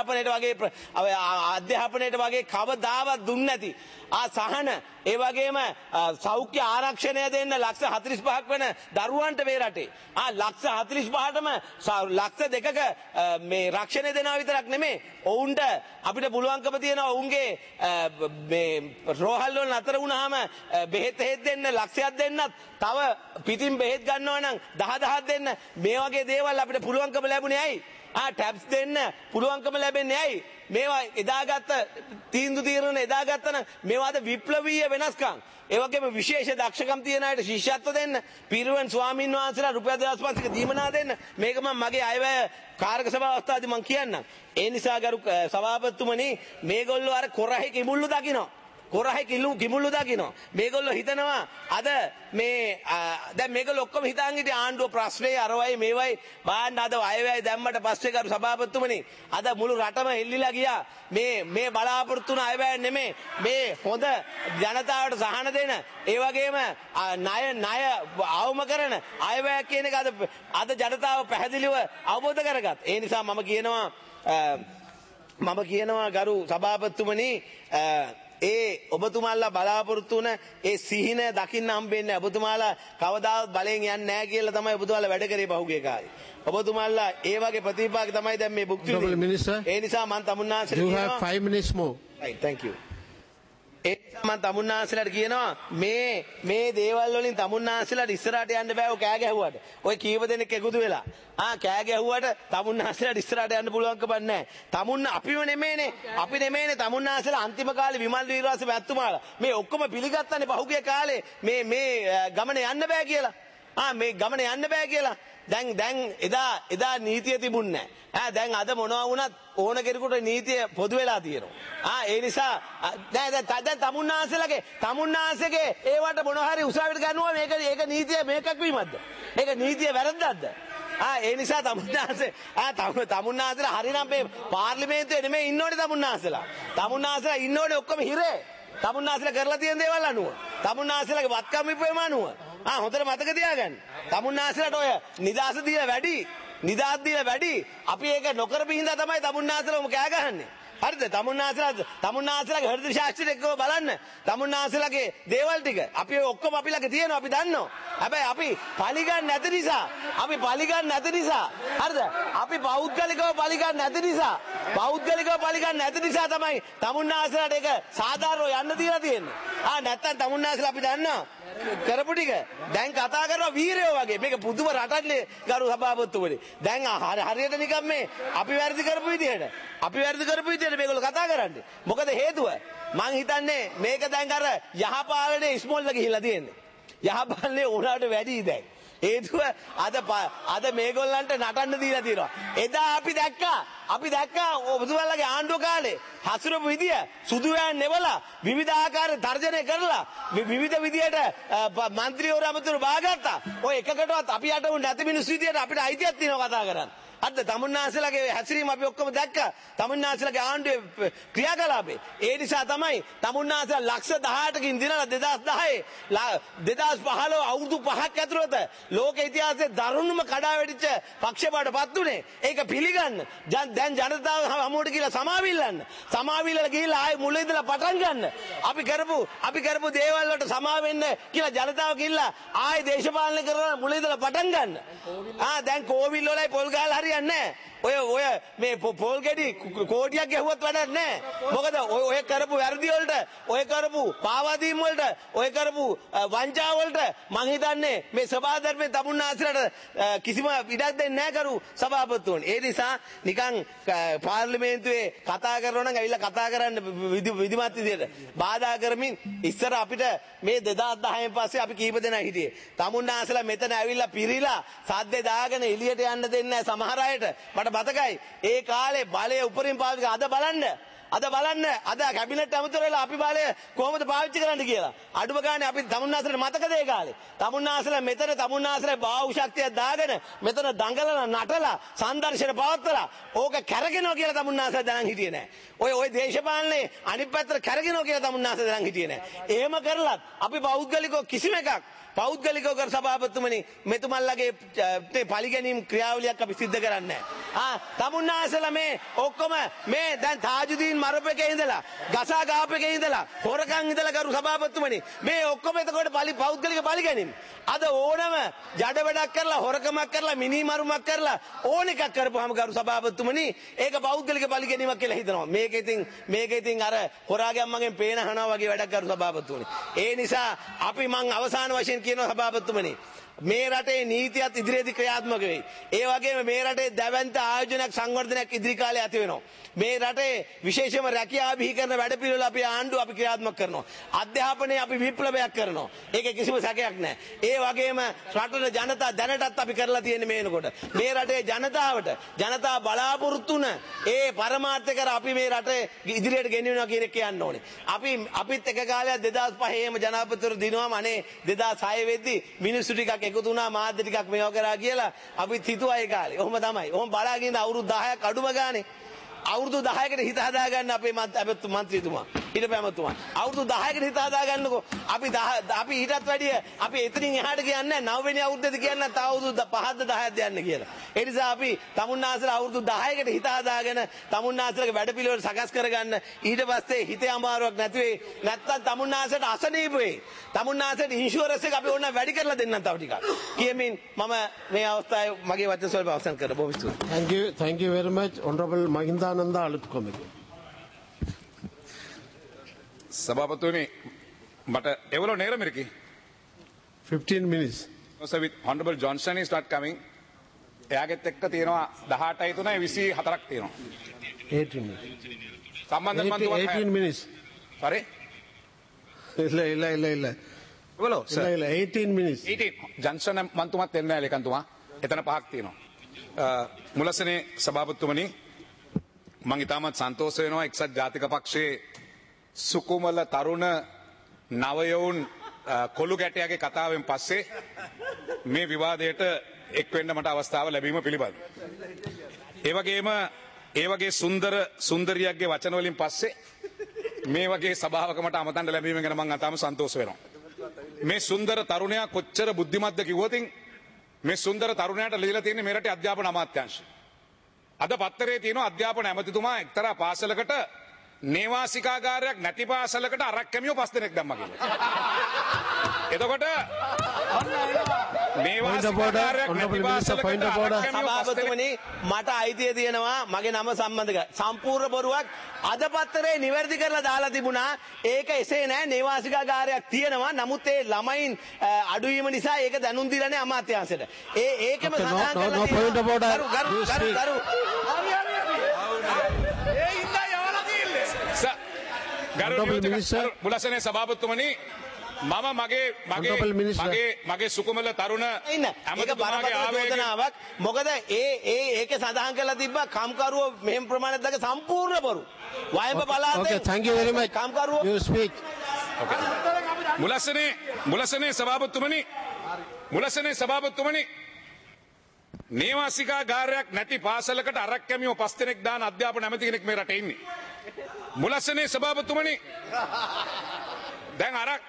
අධ්‍යාපනයට වගේ කවදාවත් දුන්නේ නැති සහන ඒ වගේම සෞඛ්‍ය ආරක්ෂණය දෙන්න ලක්ෂ 45ක් වෙන දරුවන්ට මේ රටේ ලක්ෂ 45ටම ලක්ෂ 2ක මේ රක්ෂණය දෙනවා විතරක් නෙමෙයි ඔවුන්ට අපිට පුළුවන්කම තියෙනවා ඔවුන්ගේ මේ රෝහල් වල නතර වුණාම බෙහෙත් දෙන්න ලක්ෂයක් දෙන්නත් තව පිටින් බෙහෙත් ගන්නවා නම් 10000ක් දෙන්න මේ වගේ දේවල් අපිට පුළුවන්කම ලැබුණේ ඇයි ටැබ්ස් දෙන්න පුළුවන්කම ලැබෙන්නේ ඇයි මේවා එදාගත්ත තීරණ එදාගත්තන මේවාද විප්ලවීය වෙනස්කම් ඒ වගේම විශේෂ දක්ෂකම් තියෙන අයට ශිෂ්‍යත්ව දෙන්න පිරිවෙන් ස්වාමීන් වහන්සේලා රුපියල් 2500ක දීමනා දෙන්න මේක මම මගේ අයවැය කාර්ක සභාව අවස්ථාවේදී මම කියන්නම් ඒ නිසා ගරු සභාපතිතුමනි මේගොල්ලෝ අර කොරහේ කිමුල්ලු දකින්න කිමුල්ලු දකින්න මේගොල්ලෝ හිතනවා අද මේ දැන් මේගොල්ලෝ ඔක්කොම හිතාන් හිටිය ආණ්ඩුව ප්‍රශ්නේ අරවයි මේවයි බාන්න අද අයවැය දැම්මට පස්සේ කරු සභාපතිතුමනි අද මුළු රටම එල්ලිලා ගියා මේ බලාපොරොත්තු වුණ අයවැය නෙමේ මේ හොඳ ජනතාවට සහන දෙන ඒ වගේම ණය අවම කරන අයවැය කියන එක අද ජනතාව පැහැදිලිව අවබෝධ කරගත් ඒ නිසා මම කියනවා ගරු සභාපතිතුමනි ඔබතුමාලා බලාපොරොත්තු වුණ ඒ සිහින දකින්න හම්බෙන්නේ ඔබතුමාලා කවදාවත් බලෙන් යන්නේ නැහැ කියලා තමයි ඔබතුමාලා වැඩ කරේ පහුගිය කාලේ. ඔබතුමාලා ඒ වගේ ප්‍රතිපාක තමයි දැන් මේ භුක්ති විඳින්නේ. ඒ නිසා මම තමුන්නාන්සේට You have 5 minutes more. Right, thank you. මම තමුන්නාන්සලාට කියනවා මේ දේවල් වලින් තමුන්නාන්සලාට ඉස්සරහට යන්න බෑ ඔය කෑ ගැහුවට. ඔය කීප දෙනෙක් එකතු වෙලා කෑ ගැහුවට තමුන්නාන්සලාට ඉස්සරහට යන්න පුළුවන්කම නැහැ. අපිම නෙමෙයිනේ. අපි නෙමෙයිනේ තමුන්නාන්සලා අන්තිම කාලේ විමල් වීරවංශ මැතිතුමාලා මේ ඔක්කොම පිළිගත්තනේ පහුගිය කාලේ මේ ගමන යන්න බෑ කියලා. මේ ගමන යන්න බෑ කියලා. දැන් එදා නීතිය තිබුණේ නැහැ. දැන් අද මොනවා වුණත් ඕන කෙනෙකුට නීතිය පොදු වෙලා තියෙනවා. ඒ නිසා දැන් තමුන්නාන්සේගේ ඒවට මොනවා හරි උසාවියට ගන්නවා මේක නීතිය මේකක් වීමක්ද? ඒක නීතිය වැරද්දක්ද? ඒ නිසා තමුන්නාන්සේලා හරිනම් මේ පාර්ලිමේන්තුවේ නෙමෙයි ඉන්න ඕනේ තමුන්නාන්සේලා. තමුන්නාන්සේලා ඉන්න ඕනේ ඔක්කොම හිරේ. තමුන්නාන්සේලා කරලා තියෙන දේවල් අනුව. තමුන්නාන්සේලාගේ වත්කම් විපේම අනුව. හොඳට මතක තියාගන්න. තමුන්නාන්සේලාට ඔය නිදාස දීලා වැඩි. අපි ඒක නොකරපු හින්දා තමයි තමුන්නාන්සේලාම කෑ ගහන්නේ. හරිද? තමුන්නාන්සේලාගේ හෘද ශාස්ත්‍රය එක්කව බලන්න. තමුන්නාන්සේලාගේ දේවල් ටික අපි ඔක්කොම අපි ළඟ තියෙනවා අපි දන්නවා. හැබැයි අපි පරිගන්න නැති නිසා හරිද? අපි පෞද්ගලිකව පරිගන්න නැති නිසා තමයි තමුන්නාන්සේලාට ඒක සාධාරණව යන්න දීලා තියෙන්නේ. නැත්තම් තමුන්නාන්සේලා අපි දන්නවා කරපු ටික දැන් කතා කරනවා වීරයෝ වගේ. මේක පුදුම රටන්නේ ගරු සභාපතිතුමනි. දැන් හරියට නිකන් මේ අපි වැරදි කරපු විදියට මේගොල්ලෝ කතා කරන්නේ. මොකද හේතුව? මං හිතන්නේ මේක දැන් අර යහපාලනේ ඉස්මෝල්ලා ගිහිල්ලා තියෙන්නේ. යහපාලනේ උනාට වැඩි දැන්. හේතුව අද මේගොල්ලන්ට නටන්න දීලා තියෙනවා. එදා අපි දැක්කා ඔබතුමාලගේ ආණ්ඩුව කාලේ හසුරපු විදිය සුදු වෑන් නෙවලා විවිධාකාර තර්ජනය කරලා විවිධ විදියට മന്ത്രിවරු අමතරු බාගත්තා. ඔය එකකටවත් අපි යට වුණ නැති මිනිස්සු විදියට අපිට අයිතියක් තියෙනවා කතා කරන්න. අද තමුන්නාන්සේලාගේ හැසිරීම අපි ඔක්කොම දැක්කා. තමුන්නාන්සේලාගේ ආණ්ඩුවේ ක්‍රියාකලාපේ. ඒ නිසා තමයි තමුන්නාන්සේලා ලක්ෂ 18කින් දිනලා 2015 අවුරුදු 5ක් ඇතුළත ලෝක ඉතිහාසයේ දරුණුම කඩා වැටිච්ච පක්ෂපාතපත් උනේ. ඒක පිළිගන්න. දැන් ජනතාව හමුවට කියලා සමාවිල්ලලා ගිහිල්ලා ආයේ මුල ඉඳලා පටන් ගන්න. අපි කරපු දේවල් වලට සමා වෙන්න කියලා ජනතාව ගිහිල්ලා ආයේ දේශපාලනය කරලා මුල ඉඳලා පටන් ගන්න. දැන් කෝවිල් වලයි පොල් ගහලා හරියන්නේ නැහැ. ඔය මේ පොල් ගෙඩි කෝටියක් ගැහුවත් වැඩක් නැහැ. මොකද ඔය කරපු වැරදි වලට, ඔය කරපු පාවාදීම් වලට, ඔය කරපු වංචා වලට මං හිතන්නේ මේ සභාධර්මයේ තමුන්නාන්සේලාට කිසිම ඉඩක් දෙන්නේ නැහැ කරු සභාපතිතුමනි. ඒ නිසා නිකන් පාර්ලිමේන්තුවේ කතා කරනවා නම් ඇවිල්ලා කතා කරන්න විධිමත් විදියට බාධා කරමින් ඉස්සර අපිට මේ 2010න් පස්සේ අපි කීප දෙනා හිටියේ. තමුන්නාන්සේලා මෙතන ඇවිල්ලා පිරිලා සද්දේ දාගෙන එළියට යන්න දෙන්නේ නැහැ සමහර අයට. මට මතකයි ඒ කාලේ බලය උපරිම පාවිච්චි අද බලන්න අද කැබිනට් ඇමතිවරයලා අපි බලය කොහොමද පාවිච්චි කරන්න කියලා. අඩුම ගානේ අපි තමුන්නාන්සේලාට මතකද ඒ කාලේ? තමුන්නාන්සේලා බාහුව ශක්තියක් දාගෙන මෙතන දඟලලා නටලා සංදර්ශන පවත්වලා ඕක කැරගෙනවා කියලා තමුන්නාන්සේලා දැනන් හිටියේ නෑ. ඔය දේශපාලනේ අනිත් පැත්තට කැරගෙනවා කියලා තමුන්නාන්සේලා දැනන් හිටියේ නෑ. එහෙම කරලත් අපි පෞද්ගලිකව කිසිම එකක් පෞද්ගලිකව කර සභාපතිතුමනි මෙතුමල්ලගේ පරිගැනීම් ක්‍රියාවලියක් අපි සිද්ධ කරන්නේ නැහැ. තමුන්නාන්සේලා මේ ඔක්කොම මේ දැන් තාජුදීන් මරපෙකේ ඉඳලා ගසා ගාපෙකේ ඉඳලා හොරකම් ඉඳලා කරු සභාපතිතුමනි මේ ඔක්කොම එතකොට පෞද්ගලික පරිගැනීම්. අද ඕනම ජඩ වැඩක් කරලා හොරකමක් කරලා මිනිමරුමක් කරලා ඕන එකක් කරපුවාම කරු සභාපතිතුමනි ඒක පෞද්ගලික පරිගැනීමක් කියලා හිතනවා. මේක ඉතින් අර හොරාගෙන් මගෙන් පේන හනවා වගේ වැඩක් කරු සභාපතිතුමනි. ඒ නිසා අපි මං අවසාන වශයෙන් කියනවා සභාපතිතුමනි මේ රටේ නීතියත් ඉදිරියේදී ක්‍රියාත්මක වෙයි. ඒ වගේම මේ රටේ දැවැන්ත ආයෝජනයක් සංවර්ධනයක් ඉදිරි කාලේ ඇති වෙනවා. මේ රටේ විශේෂම රැකියාව බිහිකරන වැඩපිළිවෙල අපි ආණ්ඩුව අපි ක්‍රියාත්මක කරනවා. අධ්‍යාපනයේ අපි විප්ලවයක් කරනවා. ඒකේ කිසිම සැකයක් නැහැ. ඒ වගේම රටේ ජනතා දැනටත් අපි කරලා තියෙන්නේ මේනකොට. මේ රටේ ජනතා බලාපොරොත්තු වුණ ඒ පරමාර්ථය කර අපි මේ රටේ ඉදිරියට ගෙනියනවා කියන එක කියන්න ඕනේ. අපිත් එක කාලයක් 2005 ේම ජනාධිපතිවරු දිනුවම අනේ 2006 වෙද්දි මිනිස්සු ටිකක් එකතු වුණා මාධ්‍ය ටිකක් මේව කරා කියලා අපිත් හිතුවා ඒ කාලේ. ඔහොම තමයි. ඔහොම බලාගෙන අවුරුදු 10ක් අඩුම ගානේ අවුරුදු 10කට හිත හදාගන්න අපේ මන්ත්‍රීතුමා හිටපැමතුමා අවුරුදු 10කට හිත හදාගන්නකෝ. අපි ඊටත් වැඩිය අපි එතනින් එහාට කියන්නේ 9 වෙනි අවුරුද්දේද කියන්නේ තව අවුරුදු 5ද 10ද යන්න කියලා. ඒ නිසා අපි තමුන්නාන්සේලා අවුරුදු 10කට හිත හදාගෙන තමුන්නාන්සේලාගේ වැඩපිළිවෙල සකස් කරගන්න. ඊට පස්සේ හිතේ අමාරුවක් නැති වෙයි. නැත්තම් තමුන්නාන්සේට අසනීප වෙයි. තමුන්නාන්සේට ඉන්ෂුරන්ස් එක අපි ඕන වැඩි කරලා දෙන්නම් තව ටිකක්. කියමින් මම මේ අවස්ථාවේ මගේ වචන ස්වල්ප අවසන් කරනවා. බොහොම ස්තුතියි. Thank you very much, Honorable Mahindananda Aluthkomage. සභාපතිතුමනි මට එවලෝ நேரம் இருக்கு 15 minutes. So with Honorable Johnson is not coming. එයාගෙත් එක්ක තියෙනවා 18යි 3යි 24ක් තියෙනවා. 18 minutes. සම්බන්ධ මන්තුමත් 18 minutes. sorry இல்ல. එවලෝ sir இல்ல 18 minutes. 18 ජන්සන් මන්තුමත් එන්නේ නැහැ ලේකම්තුමා. එතන පහක් තියෙනවා. මුලසනේ සභාපතිතුමනි මම ඉතාමත් සන්තෝෂ වෙනවා එක්සත් ජාතික පක්ෂයේ සුකුමල තරුණ නවයවුන් කොළු ගැටයාගේ කතාවෙන් පස්සේ මේ විවාදයට එක් වෙන්න මට අවස්ථාව ලැබීම පිළිබඳ. ඒ වගේ සුන්දරියක්ගේ වචන වලින් පස්සේ මේ වගේ සභාවක මට අමතන්න ලැබීම ගැන මම අතාම සන්තෝෂ වෙනවා. මේ සුන්දර තරුණයා කොච්චර බුද්ධිමත්ද කිව්වොත් මේ සුන්දර තරුණයාට ලියලා තියෙන්නේ මේ රටේ අධ්‍යාපන අමාත්‍යාංශය. අද පත්තරේ තියෙනවා අධ්‍යාපන ඇමතිතුමා එක්තරා පාසලකට නේවාසිකාගාරයක් නැති පාසලකට අරක් කැමියෝ 5 දෙනෙක් දැම්මා කියලා. එතකොට නේවාසිකාගාරයක් නැති පාසලකට සභාපතිතුමනි මට අයිතිය තියෙනවා මගේ නම සම්බන්ධ කර. සම්පූර්ණ බොරුවක් අද පත්තරේ නිවැරදි කරලා දාලා තිබුණා. ඒක එසේ නෑ නේවාසිකාගාරයක් තියෙනවා. නමුත් ඒ ළමයින් අඩුවීම නිසා ඒක දැනුම් දීලා නෑ අමාත්‍යාංශයට. ඒකම සඳහන් කරලා මුලසනේ සභාපතිතුමනි මම මගේ සුකුමල තරුණ ඇමතිතුමාගේ ආවේගනාවක් මොකද ඒක සඳහන් කරලා තිබ්බා කම්කරුවෝ මෙහෙම ප්‍රමාණයක් දක සම්පූර්ණ බොරු වයඹ පළාතේ Okay, thank you very much. කම්කරුවෝ You speak. මුලසනේ සභාපතිතුමනි නේවාසිකාගාරයක් නැති පාසලකට අරක් කැමියෝ 5 දෙනෙක් දාන අධ්‍යාපන ඇමති කෙනෙක් මේ රටේ ඉන්නේ. මුලසනේ සභාපතිතුමනි දැන් අරක්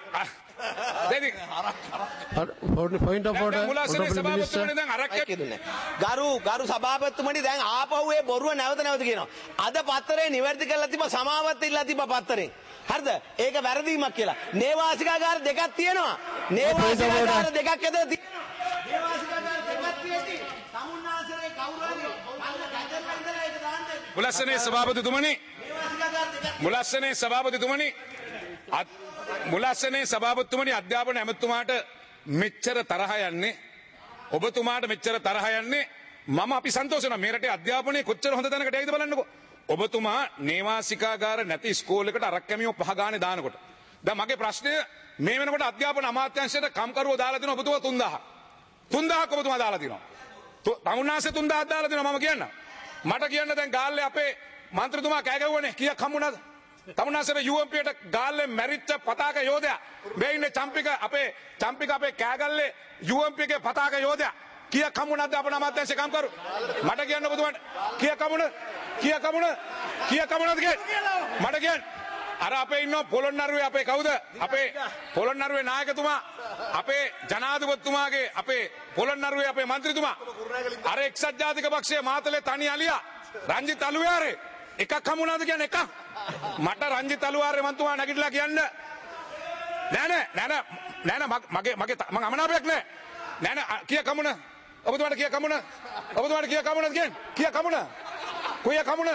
Point of order. මුලසනේ සභාපතිතුමනි දැන් අරක් ගරු සභාපතිතුමනි දැන් ආපහු ඒ බොරුව නැවත කියනවා. අද පත්තරේ නිවැරදි කරලා තිබ්බ සමාවත් ඉල්ලලා තිබ්බ පත්තරේ. හරිද? ඒක වැරදීමක් කියලා. නේවාසිකාගාර දෙකක් තියෙනවා. නේවාසිකාගාර දෙකක් ඇද නේවාසිකාගාර දෙකක් තියෙති. සමුන්නාසරේ කවුරු හරි අන්න ගැදලා ඉඳලා ඒක දාන්න. මුලසනේ සභාපතිතුමනි අධ්‍යාපන ඇමතුමාට මෙච්චර තරහ යන්නේ ඔබතුමාට මෙච්චර තරහ යන්නේ මම අපි සන්තෝෂ වෙනවා මේ රටේ අධ්‍යාපනය කොච්චර හොඳ තැනකට ඇවිද බලන්නකෝ ඔබතුමා නේවාසිකාගාර නැති ඉස්කෝලේකට අරක් කැමියෝ 5 ගානේ දානකොට දැන් මගේ ප්‍රශ්නය මේ වෙනකොට අධ්‍යාපන අමාත්‍යාංශයට කම්කරුවෝ දාලා දෙනවා ඔබතුමා 3000ක් ඔබතුමා දාලා දෙනවා තමුන්නාසේ 3000ක් දාලා දෙනවා මම කියන්න මට කියන්න දැන් ගාල්ලේ අපේ මන්ත්‍රීතුමා කෑ ගැව්වනේ කීයක් හම්බුණාද තමුන්නාසේ UMPට ගාල්ලේ මැරිච්ච පතාක යෝධයා මේ ඉන්නේ චම්පික අපේ කෑගල්ලේ UMPගේ පතාක යෝධයා කීයක් හම්බුණාද අපේ අමාත්‍යාංශේ කම්කරු මට කියන්න ඔබතුමාට කීයක් හම්බුණාද මට කියන්න අර අපේ ඉන්න පොළොන්නරුවේ අපේ කවුද අපේ පොළොන්නරුවේ නායකතුමා අපේ ජනාධිපතිතුමාගේ අපේ පොළොන්නරුවේ අපේ මන්ත්‍රීතුමා අර එක්සත් ජාතික පක්ෂයේ මාතලේ තනි අලියා රංජිත් අලුයාරේ එකක් හමුණාද කියන්නේ එකක් මට රංජිත් අලුයාරේ මන්තුමා නැගිටලා කියන්න නෑ මගේ මම අමනාපයක් නෑ කීයක් හමුණ ඔබතුමාට කීයක් හමුණ කියන්නේ කීයක් හමුණ කොයියක් හමුණ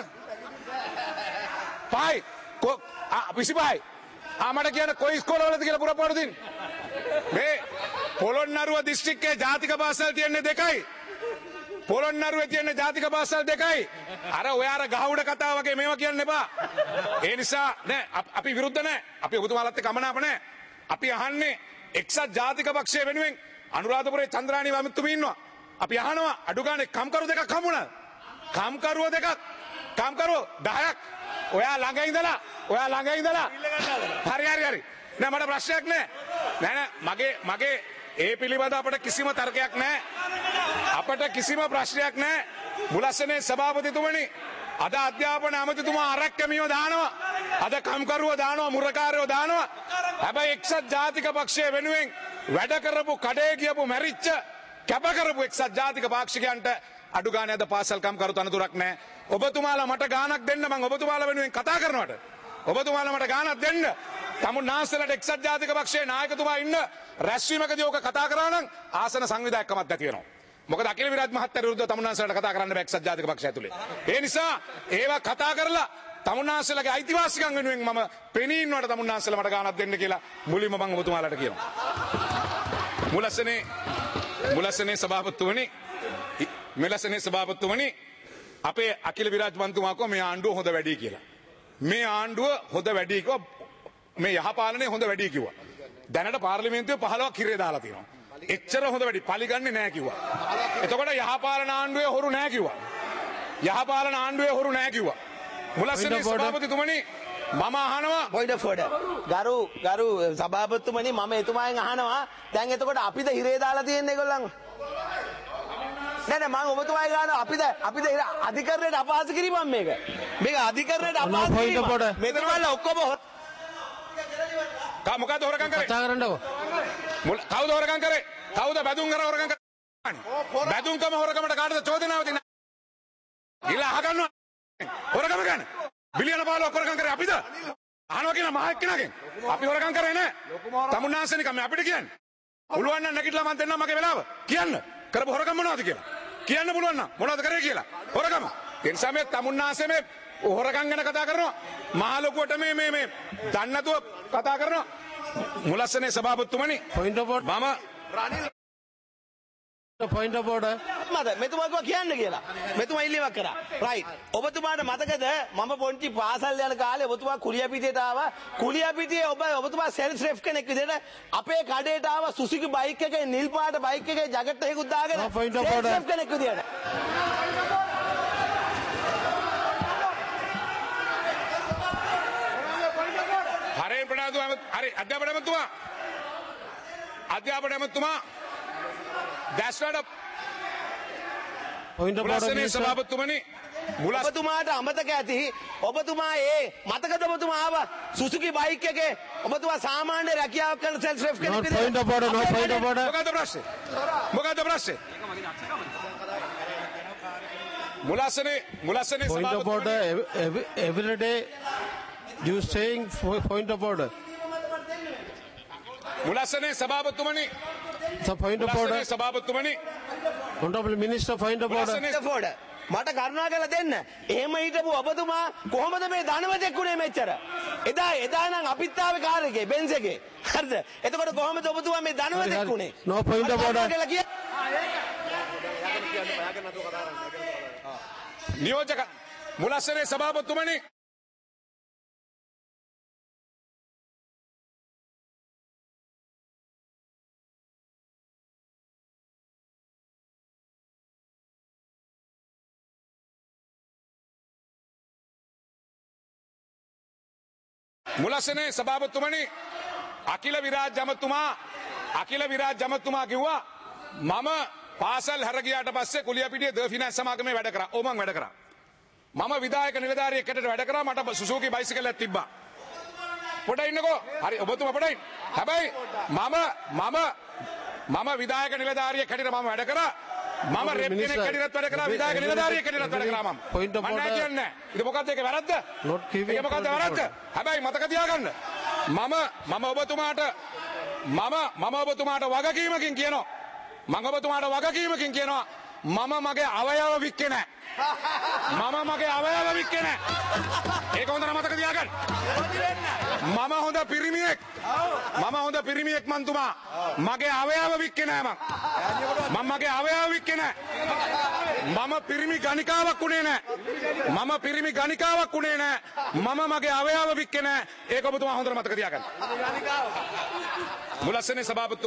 පහයි 25යි මට කියන කොයි ඉස්කෝලවලද කියලා පුරපාඩු දෙන්න මේ පොළොන්නරුව දිස්ත්‍රික්කයේ ජාතික පාසල් තියෙන්නේ 2යි පොළොන්නරුවේ තියෙන ජාතික පාසල් 2යි අර ඔයාර ගහඋඩ කතාව වගේ මේවා කියන්න එපා ඒ නිසා නෑ අපි විරුද්ධ නෑ අපි ඔබතුමාලත් එක්ක අමනාප නෑ අපි අහන්නේ එක්සත් ජාතික පක්ෂය වෙනුවෙන් අනුරාධපුරයේ චන්ද්‍රානි වමතුමී ඉන්නවා අපි අහනවා අඩු ගානේ කම්කරු දෙකක් හම්බුණා කම්කරුවෝ 10ක් ඔයා ළඟ ඉඳලා හරි නෑ මට ප්‍රශ්නයක් නෑ මගේ ඒ පිළිබඳ අපට කිසිම තර්කයක් නෑ අපට කිසිම ප්‍රශ්නයක් නෑ මුලස්සනේ සභාපතිතුමනි අද අධ්‍යාපන ඇමතිතුමා අරක් කැමියෝ දානවා අද කම්කරුවෝ දානවා මුරකාරයෝ දානවා හැබැයි එක්සත් ජාතික පක්ෂය වෙනුවෙන් වැඩ කරපු කඩේ ගියපු මැරිච්ච කැප කරපු එක්සත් ජාතික පාක්ෂිකයන්ට අඩු ගානේ අද පාසල් කම්කරු තනතුරක් නෑ ඔබතුමාලා මට ගානක් දෙන්න මම ඔබතුමාලා වෙනුවෙන් කතා කරනවට ඔබතුමාලා මට ගානක් දෙන්න තමුන්නාන්සේලාට එක්සත් ජාතික පක්ෂයේ නායකතුමා ඉන්න රැස්වීමකදී ඕක කතා කරා නම් ආසන සංවිධායකකමක් නැති වෙනවා මොකද අකිල විරාජ් මහත්තයා විරුද්ධව තමුන්නාන්සේලාට කතා කරන්න බෑ එක්සත් ජාතික පක්ෂය ඇතුලේ ඒ නිසා ඒවා කතා කරලා තමුන්නාන්සේලාගේ අයිතිවාසිකම් වෙනුවෙන් මම පෙනී ඉන්නවට තමුන්නාන්සලා මට ගානක් දෙන්න කියලා මුලින්ම මම ඔබතුමාලට කියනවා. මුලස්සනේ සභාපතිතුමනි අපේ අකිල විරාජ් මන්තුමා කිව්වා මේ ආණ්ඩුව හොඳ වැඩි කියලා. මේ ආණ්ඩුව හොඳ වැඩි කිව්වා. මේ යහපාලනය හොඳ වැඩි කිව්වා. දැනට පාර්ලිමේන්තුවේ 15ක් හිරේ දාලා තියෙනවා. එච්චර හොඳ වැඩි පරිගන්නේ නැහැ කිව්වා. එතකොට යහපාලන ආණ්ඩුවේ හොරු නැහැ කිව්වා. යහපාලන ආණ්ඩුවේ හොරු නැහැ කිව්වා. මුලස්සනේ සභාපතිතුමනි මම අහනවා පොයින්ට් ඔෆ් ඕඩර් ගරු සභාපතිතුමනි මම එතුමාගෙන් අහනවා දැන් එතකොට අපිද හිරේ දාලා තියෙන්නේ ඒගොල්ලන්ව නෑ මම ඔබතුමායි ගන්න අපිද අධිකරණයට අපහාස කිරීමක් මේක අධිකරණයට අපහාස කිරීමක් මෙතනවල ඔක්කොම මොකද හොරකම් කරේ කතා කරන්නකෝ කවුද හොරකම් කරේ කවුද බැදුම් කරා හොරකම් කරන්නේ බැදුම්කම හොරකමට කාටද චෝදනාව දෙන්නේ ඉලා අහගන්නවා හොරකම ගන්න බිලියන 15ක් හොරකම් කරේ අපිද අහනවා කියන මහ එක්කෙනාගෙන් අපි හොරකම් කරේ නෑ තමුන්නාන්සේනික මේ අපිට කියන්නේ පුළුවන් නම් නැගිටලා මම දෙන්නම් මගේ වෙලාව කියන්න කරපු හොරකම් මොනවද කියලා කියන්න පුළුවන් නම් මොනවද කරේ කියලා හොරකම ඒ නිසා මේ තමුන්නාන්සේ මේ හොරකම් ගැන කතා කරනවා මහ ලොකුවට මේ දන්නේ නැතුව කතා කරනවා මුලස්සනේ සභාපතිතුමනි පොයින්ට් ඔෆ් මම පොයින්ට් ඔෆ් ඕඩර් මට මෙතුමා කිව්වා කියන්න කියලා මෙතුමා ඉල්ලීමක් කරා රයිට් ඔබතුමාට මතකද මම පොන්චි පාසල් යන කාලේ ඔබතුමා කුලියපිටියට ආවා කුලියපිටියේ ඔබතුමා සෙල්ස් රෙෆ් කෙනෙක් විදිහට අපේ කඩේට ආවා සුසුකි බයික් එකේ නිල් පාට බයික් එකේ ජැකට් එකකුත් දාගෙන සෙල්ස් රෙෆ් කෙනෙක් විදිහට හරේ ප්‍රනාදු හරි අධ්‍යාපන ඇමතුමා that's not a point of මුලස්සනේ ඕඩර් සභාපතිතුමනි ඔබතුමාට අමතක ඇති ඔබතුමා මතකද ඔබතුමා ආවා සුසුකි බයික් එකේ ඔබතුමා සාමාන්‍ය රැකියාවක් කරන සෙල්ස් රෙෆ් කෙනෙක් විදිහට point of order point of order මොකද්ද ප්‍රශ්නේ මුලස්සනේ point of order every day you saying point of order මුලස්සනේ සභාපතිතුමනි point of order සභාපතිතුමනි honorable minister point of order මට කරුණා කරලා දෙන්න. එහෙම හිටපු ඔබතුමා කොහොමද මේ ධනවතෙක් වුණේ මෙච්චර? එදා නම් අපිත් ආවේ කාර් එකේ බෙන්ස් එකේ. හරිද? එතකොට කොහොමද ඔබතුමා මේ ධනවතෙක් වුණේ? no point of order නියෝජක මුලස්සනේ සභාපතිතුමනි මුලස්සනේ සභාපතිතුමනි Akila Viraj ඇමතුමා කිව්වා මම පාසල් හැර ගියාට පස්සේ කුලියපිටියේ ද ෆිනෑන්ස් සමාගමේ වැඩ කරා. ඔව් මම වැඩ කරා. මම විධායක නිලධාරියෙක් හැටියට වැඩ කරා. මට සුසුකි බයිසිකලයක් තිබ්බා. පොඩ ඉන්නකෝ. හරි ඔබතුමා පොඩ ඉන්න. හැබැයි මම විධායක නිලධාරියෙක් හැටියට මම වැඩ කරා. මම රෙප් කෙනෙක් හැටියට වැඩ කරා. විධායක නිලධාරියෙක් හැටියට වැඩ කරා මම. point of මම නෑ order කියන්නේ. ඒක මොකද්ද ඒක වැරද්ද? not giving ඒක මොකද්ද වැරද්ද? හැබැයි මතක තියාගන්න. මම ඔබතුමාට වගකීමකින් කියනවා. මම මගේ අවයව වික්කේ නෑ. ඒක හොඳට මතක තියාගන්න. මම හොඳ පිරිමියෙක් මන්තුමා. මගේ අවයව වික්කේ නෑ මම. මගේ අවයව වික්කේ නෑ. මම පිරිමි ගණිකාවක් උනේ නෑ. මම මගේ අවයව වික්කේ නෑ. ඒක ඔබතුමා හොඳට මතක තියාගන්න. මුලස්සනේ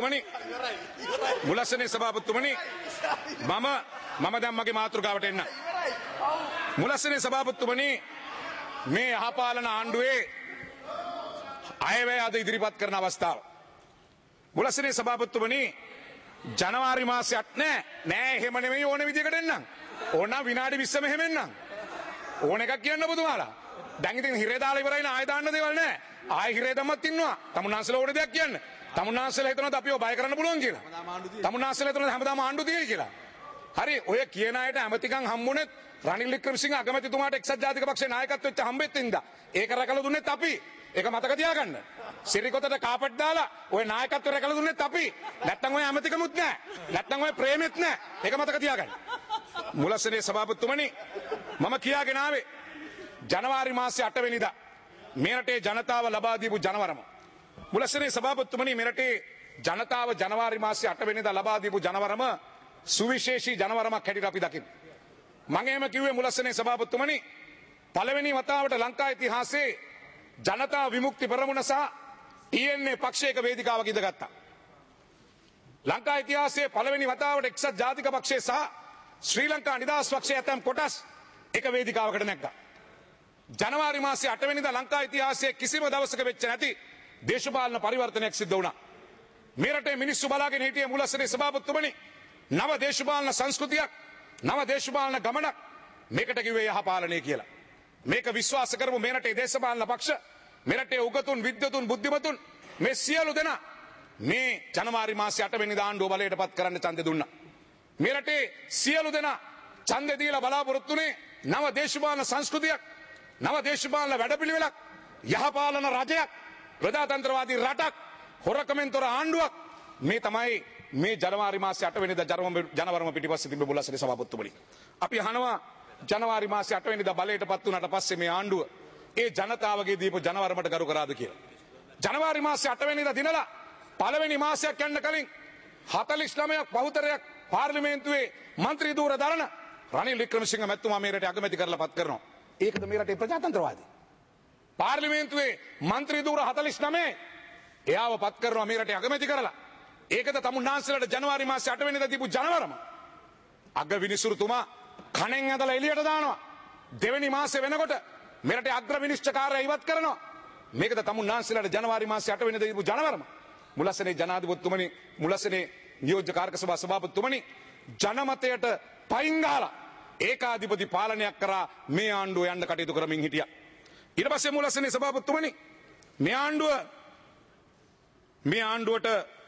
සභාපතිතුමනි මම දැන් මගේ මාතෘකාවට එන්න. මුලස්සනේ සභාපතිතුමනි මේ යහපාලන ආණ්ඩුවේ අයවැය අද ඉදිරිපත් කරන අවස්ථාව. මුලස්සනේ සභාපතිතුමනි ජනවාරි මාසයක් නෑ එහෙම නෙමෙයි ඕන විදිහකට එන්නම්. ඕනනම් විනාඩි 20 මෙහෙම එන්නම්. ඕන එකක් කියන්න ඔබතුමාලා. දැන් ඉතින් හිරේ දාලා ඉවරයි නේ ආය දාන්න දේවල් නෑ. ආය හිරේ දැම්මත් ඉන්නවා. තමුන්නාන්සලා ඕන දෙයක් කියන්න. තමුන්නාන්සලා හිතනවාද අපිව බය කරන්න පුළුවන් කියලා. තමුන්නාන්සලා හිතනවාද හැමදාම ආණ්ඩු තියෙයි කියලා. හරි ඔය කියන අයට ඇමතිකම් හම්බුනේ රනිල් වික්‍රමසිංහ අගමැතිතුමාට එක්සත් ජාතික පක්ෂේ නායකත්වෙ වෙච්ච හම්බෙත් ඉඳා. ඒක රැකලා දුන්නෙත් අපි. ඒක මතක තියාගන්න. සිරිකොතට කාපට් දාලා ඔය නායකත්වය රැකලා දුන්නෙත් අපි. නැත්තම් ඔය ඇමතිකමුත් නැහැ. නැත්තම් ඔය ප්‍රේමෙත් නැහැ. ඒක මතක තියාගන්න. මුලස්සනේ සභාපතිතුමනි මම කියාගෙන ආවේ ජනවාරි මාසේ 8 වෙනිදා මේ රටේ ජනතාව ලබා දීපු ජනවරම. මුලසනේ සභාපතිතුමනි මේ රටේ ජනතාව ජනවාරි මාසයේ 8 වෙනිදා ලබා දීපු ජනවරම සුවිශේෂී ජනවරමක් හැටියට අපි දකිමු. මම එහෙම කිව්වේ මුලසනේ සභාපතිතුමනි පළවෙනි වතාවට ලංකා ඉතිහාසයේ ජනතා විමුක්ති පෙරමුණ සහ TNA පක්ෂයක වේදිකාවක ඉඳගත්තා. ලංකා ඉතිහාසයේ පළවෙනි වතාවට එක්සත් ජාතික පක්ෂය සහ ශ්‍රී ලංකා නිදහස් පක්ෂය ඇතැම් කොටස් එක වේදිකාවකට නැග්ගා. ජනවාරි මාසයේ 8 වෙනිදා ලංකා ඉතිහාසයේ කිසිම දවසක වෙච්ච නැති දේශපාලන පරිවර්තනයක් සිද්ධ වුණා. මේ රටේ මිනිස්සු බලාගෙන හිටියේ මුලසනේ සභාපතිතුමනි නව දේශපාලන සංස්කෘතියක් නව දේශපාලන ගමනක් මේකට කිව්වේ යහපාලනය කියලා. මේක විශ්වාස කරමු මේ රටේ දේශපාලන පක්ෂ මේ රටේ උගතුන් විද්වතුන් බුද්ධිමතුන් මේ සියලු දෙනා මේ ජනවාරි මාසයේ 8 වෙනිදා ආණ්ඩුව බලයට පත් කරන්න ඡන්දෙ දුන්නා. මේ රටේ සියලු දෙනා ඡන්දෙ දීලා බලාපොරොත්තුනේ නව දේශපාලන සංස්කෘතියක් නව දේශපාලන වැඩපිළිවෙලක් යහපාලන රජයක් ප්‍රජාතන්ත්‍රවාදී රටක් හොරකමෙන් තොර ආණ්ඩුවක් මේ තමයි මේ ජනවාරි මාසයේ 8 වෙනිදා ජනවරම පිටිපස්සේ තිබෙ මුලසනේ සභාපතිතුමනි. අපි අහනවා ජනවාරි මාසයේ 8 වෙනිදා බලයට පත් වුණාට පස්සේ මේ ආණ්ඩුව ඒ ජනතාවගේ දීපු ජනවරමට ගරු කරාද කියලා. ජනවාරි මාසයේ 8 වෙනිදා දිනලා පළවෙනි මාසයක් යන්න කලින් 49ක් බහුතරයක් පාර්ලිමේන්තුවේ മന്ത്രി ධූර දරන රනිල් වික්‍රමසිංහ මැතිතුමා මේ රටේ අගමැති කරලා පත් කරනවා. ඒකද මේ රටේ ප්‍රජාතන්ත්‍රවාදී. පාර්ලිමේන්තුවේ മന്ത്രി ධූර 49 එයාව පත් කරනවා මේ රටේ අගමැති කරලා. ඒකද තමුන්නාන්සලට ජනවාරි මාසයේ 8 වෙනිදා දීපු ජනවරම. අග විනිසුරුතුමා කණෙන් ඇදලා එළියට දානවා. දෙවෙනි මාසේ වෙනකොට මේ රටේ අග්‍ර විනිශ්චයකාරයා ඉවත් කරනවා. මේකද තමුන්නාන්සලට ජනවාරි මාසයේ 8 වෙනිදා දීපු ජනවරම. මුලසනේ ජනාධිපතිතුමනි මුලසනේ නියෝජ්‍ය කාර්ක සභා සභාපතිතුමනි ජනමතයට පයින් ගහලා ඒකාධිපති පාලනයක් කරා මේ ආණ්ඩුව යන්න කටයුතු කරමින් හිටියා. ඊට පස්සේ මුලසනේ සභාපතිතුමනි මේ ආණ්ඩුවට